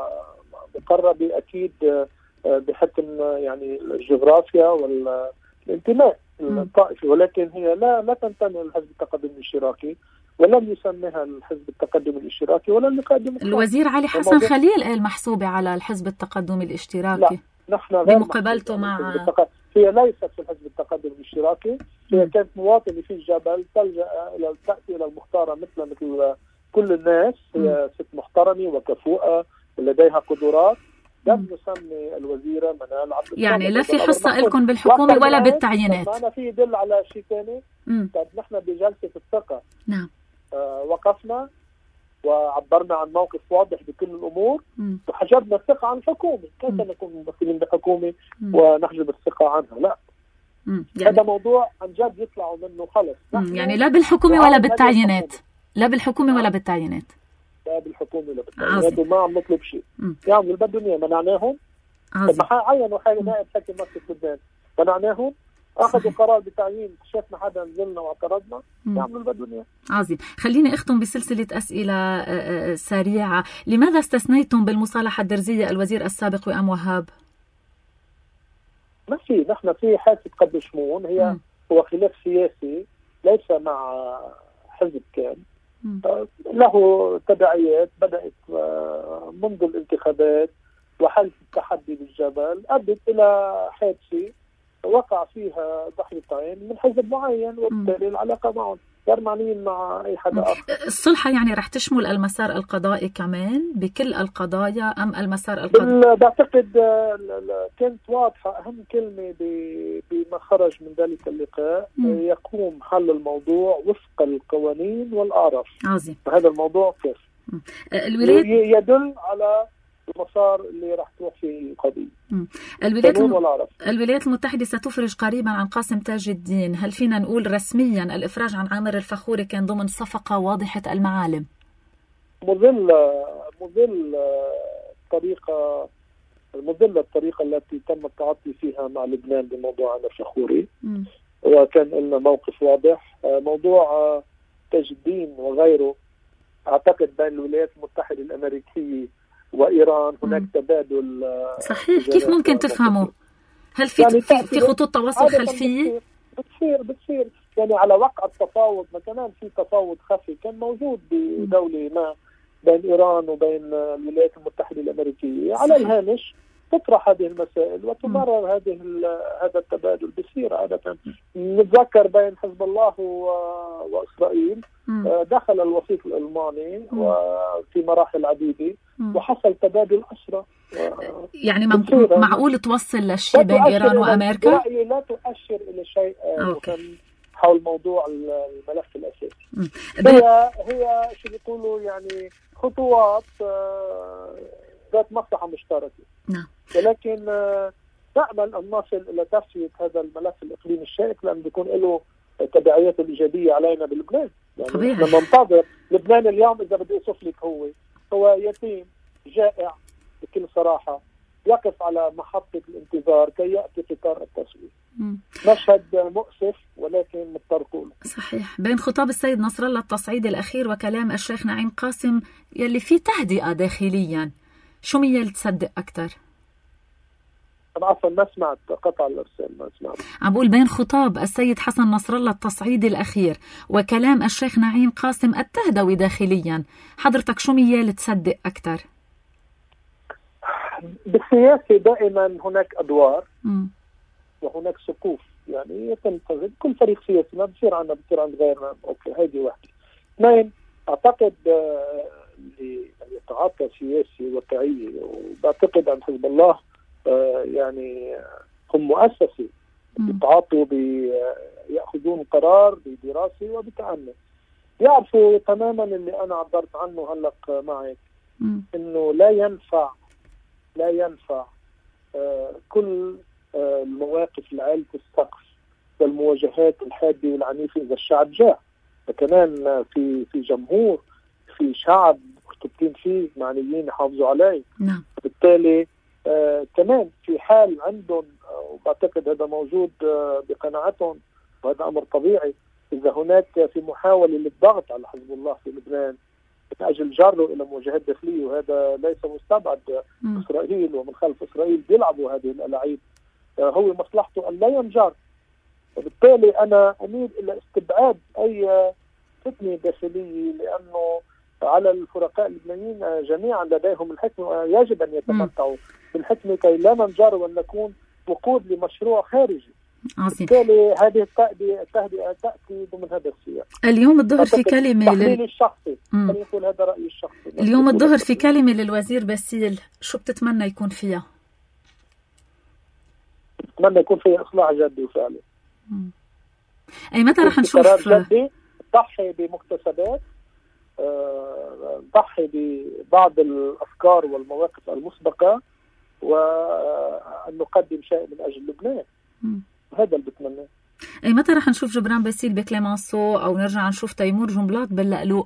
ومقربه اكيد بحكم يعني الجغرافيا والانتماء الطائفي، ولكن هي لا لا تنتمي للحزب التقدم الاشتراكي ولم يسميها الحزب التقدم الاشتراكي ولا اللقاء الديمقراطي. الوزير علي حسن خليل قال محسوبه على الحزب التقدم الاشتراكي. لا نحن غير بمقابلته مع التق... هي ليست في الحزب التقدم الاشتراكي، هي م. كانت مواطنه في الجبل تلجا الى تاتي الى المختاره مثل مثل كل الناس. هي ست محترمه وكفؤه ولديها قدرات. لم يسمي الوزيره منال عبد الصمد. يعني لا في حصه لكم بالحكومه ولا بالتعيينات. انا في يدل على شيء ثاني. طيب نحن بجلسه الثقه نعم آه وقفنا وعبرنا عن موقف واضح بكل الامور م. وحجبنا الثقه عن الحكومه. كيف نكون ممثلين بحكومه ونحجب الثقه عنها؟ لا. يعني هذا موضوع عن جد يطلعوا منه خلص. يعني لا بالحكومه ولا بالتعيينات. لا بالحكومة ولا بالتعيينات. لا بالحكومة ولا بالتعيينات، وما عم نطلب شيء. يعملوا بدهم اياه، منعناهم. لما عينوا حالي نائب حاكم مكتب لبنان، منعناهم، اخذوا قرار بتعيين، شفنا حدا نزلنا واعترضنا، يعملوا اللي بدهم اياه. عظيم. خليني اختم بسلسله اسئله سريعه. لماذا استثنيتم بالمصالحه الدرزيه الوزير السابق وئام وهاب؟ ما في، نحن في حادثه قبل شمون، هي م. هو خلاف سياسي ليس مع حزب كان، م. له تبعيات بدات منذ الانتخابات وحلف التحدي بالجبل، ادت الى حادثه وقع فيها ضحيتين من حزب معين، وبالتالي العلاقه معهم غير معنيين مع اي حدا اخر. الصلحه يعني رح تشمل المسار القضائي كمان بكل القضايا ام المسار القضائي؟ بعتقد كانت واضحه اهم كلمه بما خرج من ذلك اللقاء، م. يقوم حل الموضوع وفق القوانين والاعراف. عظيم. هذا الموضوع كيف الولايات يدل على المسار اللي راح تروح فيه القضية. الولايات الم... الولايات المتحدة ستفرج قريبا عن قاسم تاج الدين، هل فينا نقول رسميا الإفراج عن عامر الفخوري كان ضمن صفقة واضحة المعالم؟ مظل مظل الطريقة مظل الطريقة التي تم التعاطي فيها مع لبنان بموضوع عامر الفخوري، وكان لنا موقف واضح. موضوع تاج الدين وغيره، أعتقد بين الولايات المتحدة الأمريكية وإيران هناك م. تبادل. صحيح. كيف ممكن تفهموا؟ هل في يعني في, في خطوط تواصل خلفية؟ بتصير بتصير يعني على وقع التفاوض، ما كمان في تفاوض خفي كان موجود بدولة ما بين إيران وبين الولايات المتحدة الأمريكية. صحيح. على الهامش تطرح هذه المسائل وتمرر هذه هذا التبادل بصير عادة. نتذكر بين حزب الله وإسرائيل م. دخل الوسيط الألماني م. وفي مراحل عديدة م. وحصل تبادل أسرى. يعني معقول توصل للشيء بين إيران وأمريكا؟ برأيي لا تؤشر إلى شيء مهم حول موضوع الملف الأساسي. م. هي هي شو بيقولوا يعني خطوات ذات مصلحة مشتركة. نعم. ولكن نأمل أن نصل إلى تسوية هذا الملف الإقليمي الشائك، لأن بيكون له تبعيات الإيجابية علينا بلبنان. يعني طبيعي. لما ننتظر لبنان اليوم، إذا بدي أوصف لك، هو هو يتيم جائع بكل صراحة يقف على محطة الانتظار كي يأتي قطار التسوية. م. مشهد مؤسف ولكن مضطر له. صحيح. بين خطاب السيد نصر الله التصعيدي الأخير وكلام الشيخ نعيم قاسم يلي فيه تهدئة داخليا، شو ميال تصدق أكتر؟ أنا عفوا ما سمعت، قطع الإرسال ما سمعت. عم بقول بين خطاب السيد حسن نصر الله التصعيدي الأخير وكلام الشيخ نعيم قاسم التهدوي داخليا، حضرتك شو ميال تصدق أكتر؟ بالسياسة دائما هناك أدوار م. وهناك سقوف، يعني يتم تغيير كل فريق سياسي، ما بصير عنا بصير عند غيرنا. أوكي، هذه واحدة. اثنين، أعتقد اللي يتعاطى سياسي واقعي، وبعتقد عن حزب الله يعني هم مؤسسة يتعاطوا يأخذون قرار بدراسة وبتعنت، يعرفوا تماما اللي أنا عبرت عنه هلق معك، إنه لا ينفع لا ينفع كل المواقف العالية السقف والمواجهات الحادة والعنيفة إذا الشعب جاء. فكمان في في جمهور، في شعب مرتبطين فيه، معنيين يحافظوا عليه. نعم. بالتالي آه كمان في حال عندهم، وبعتقد هذا موجود آه بقناعتهم، وهذا أمر طبيعي، إذا هناك في محاولة للضغط على حزب الله في لبنان من أجل جره إلى مواجهات داخلية، وهذا ليس مستبعد. م. إسرائيل ومن خلف إسرائيل بيلعبوا هذه الألاعيب، آه هو مصلحته أن لا ينجر. وبالتالي أنا أميل إلى استبعاد أي فتنة داخلية، لأنه على الفرقاء اللبنانيين جميعا لديهم الحكمة ويجب أن يتمتعوا بالحكمة كي لا ننجر وأن نكون وقود لمشروع خارجي. عظيم. بالتالي هذه التهدئة تأتي ضمن هذا السياق. اليوم الظهر في كلمة تحليل الشخصي، خلينا نقول هذا رأيي الشخصي. اليوم الظهر في كلمة للوزير باسيل، شو بتتمنى يكون فيها؟ بتمنى يكون فيها إصلاح جدي وفعلي. أي متى رح نشوف قرار جدي ضحي بمكتسبات، ضحي ببعض الأفكار والمواقف المسبقة، وأن نقدم شيء من أجل لبنان. هذا اللي بتمناه. أي متى رح نشوف جبران باسيل بكليمانسو أو نرجع نشوف تيمور جنبلاط باللقلوق؟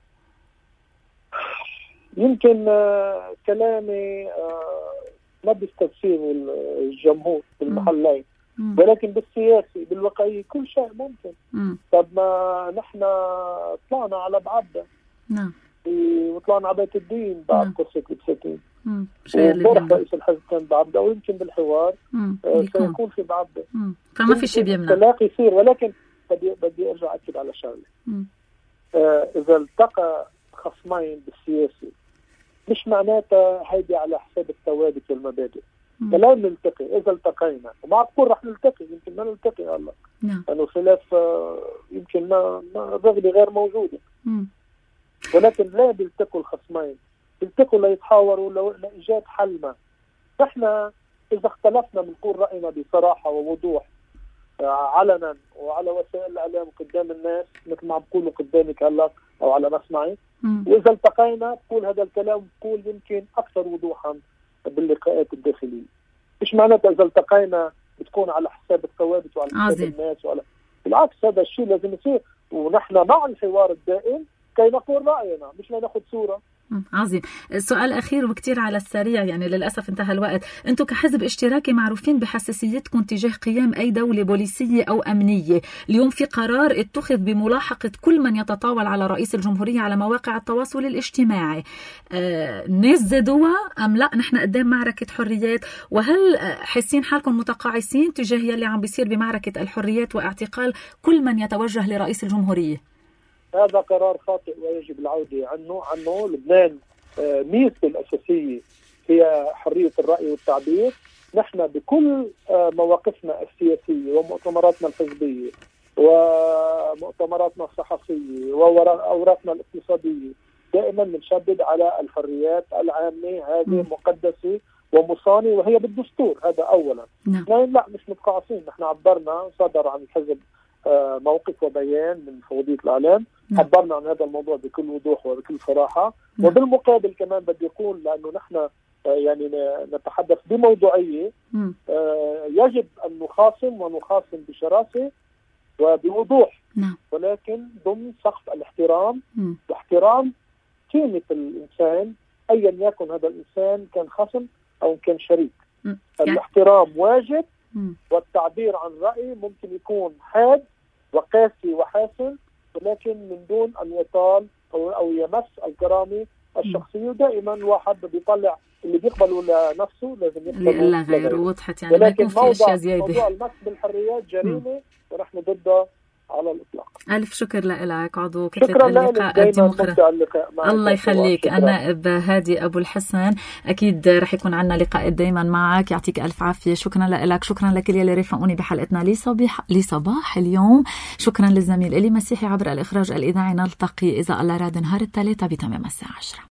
يمكن آه كلامي آه ما بيستفسر الجمهور بالمحلين، ولكن بالسياسي بالواقعي كل شيء ممكن. مم. طب ما نحن طلعنا على بعبدة، نعم، وطلعنا على بيت الدين بعد قصة البساتين، وبرح رئيس الحزب كان بعبدة، ويمكن بالحوار آه سيكون في بعبدة، فما في شيء بيمنع التلاقي يصير. ولكن بدي بدي ارجع اكد على شغله، آه اذا التقى خصمين بالسياسي مش معناتها هيدي على حساب الثوابت والمبادئ. فلا نلتقي. اذا التقينا ومعقول رح نلتقي، يمكن ما نلتقي هلا لانه خلاف آه يمكن ما الرغبه غير موجوده. مم. ولكن لا بيلتقوا الخصمين، بيلتقوا ليتحاوروا لايجاد حل ما. نحن اذا اختلفنا بنقول راينا بصراحه ووضوح علنا وعلى وسائل الاعلام قدام الناس، مثل ما عم بقولوا قدامك هلا او على مسمعي. واذا التقينا بقول هذا الكلام، بقول يمكن اكثر وضوحا باللقاءات الداخليه. مش معناتها اذا التقينا بتكون على حساب الثوابت وعلى حساب الناس، وعلى بالعكس هذا الشيء لازم يصير، ونحن مع الحوار الدائم كي نقول راينا مش لناخذ صوره. عظيم. سؤال أخير وكتير على السريع، يعني للأسف انتهى الوقت. أنتم كحزب اشتراكي معروفين بحساسيتكم تجاه قيام أي دولة بوليسية أو أمنية. اليوم في قرار اتخذ بملاحقة كل من يتطاول على رئيس الجمهورية على مواقع التواصل الاجتماعي. آه، ناس زادوها أم لا نحن قدام معركة حريات؟ وهل حاسين حالكم متقاعسين تجاه يلي عم بيصير بمعركة الحريات واعتقال كل من يتوجه لرئيس الجمهورية؟ هذا قرار خاطئ ويجب العودة عنه. عنه لبنان ميزته الأساسية هي حرية الرأي والتعبير. نحن بكل مواقفنا السياسية ومؤتمراتنا الحزبية ومؤتمراتنا الصحفية وأوراقنا الاقتصادية دائما بنشدد على الحريات العامة، هذه مقدسة ومصانة وهي بالدستور. هذا أولا. نعم. لا مش متقاعسين، نحن عبرنا، صدر عن الحزب موقف وبيان من فوضية الإعلام، عبرنا عن هذا الموضوع بكل وضوح وبكل صراحة. م. وبالمقابل كمان بدي أقول، لأنه نحن يعني نتحدث بموضوعية، يجب أن نخاصم ونخاصم بشراسة وبوضوح، م. ولكن ضمن سقف الاحترام، م. واحترام قيمة الإنسان أيا يكن هذا الإنسان، كان خصم أو كان شريك. م. الاحترام واجب، م. والتعبير عن رأي ممكن يكون حاد وقاسي وحاسم، ولكن من دون أن يطال أو, أو يمس الكرامة الشخصية. ودائما الواحد بيطلع اللي بيقبله لنفسه لازم يقبله لغيره. وضحت يعني ما يكون في أشياء زيادة. موضوع المس بالحريات جريمة ونحن ضدها على الإطلاق. ألف شكر لك عضو كتلة اللقاء الديمقراطي. الله يخليك. النائب هادي أبو الحسن، أكيد رح يكون عنا لقاء دايما معك. يعطيك ألف عافية. شكرا لك. شكرا لكل يلي رافقوني بحلقتنا لصباح لصباح اليوم. شكرا للزميل إلي مسيحي عبر الإخراج الإذاعي. نلتقي إذا الله راد نهار الثلاثاء بتمام الساعة عشرة.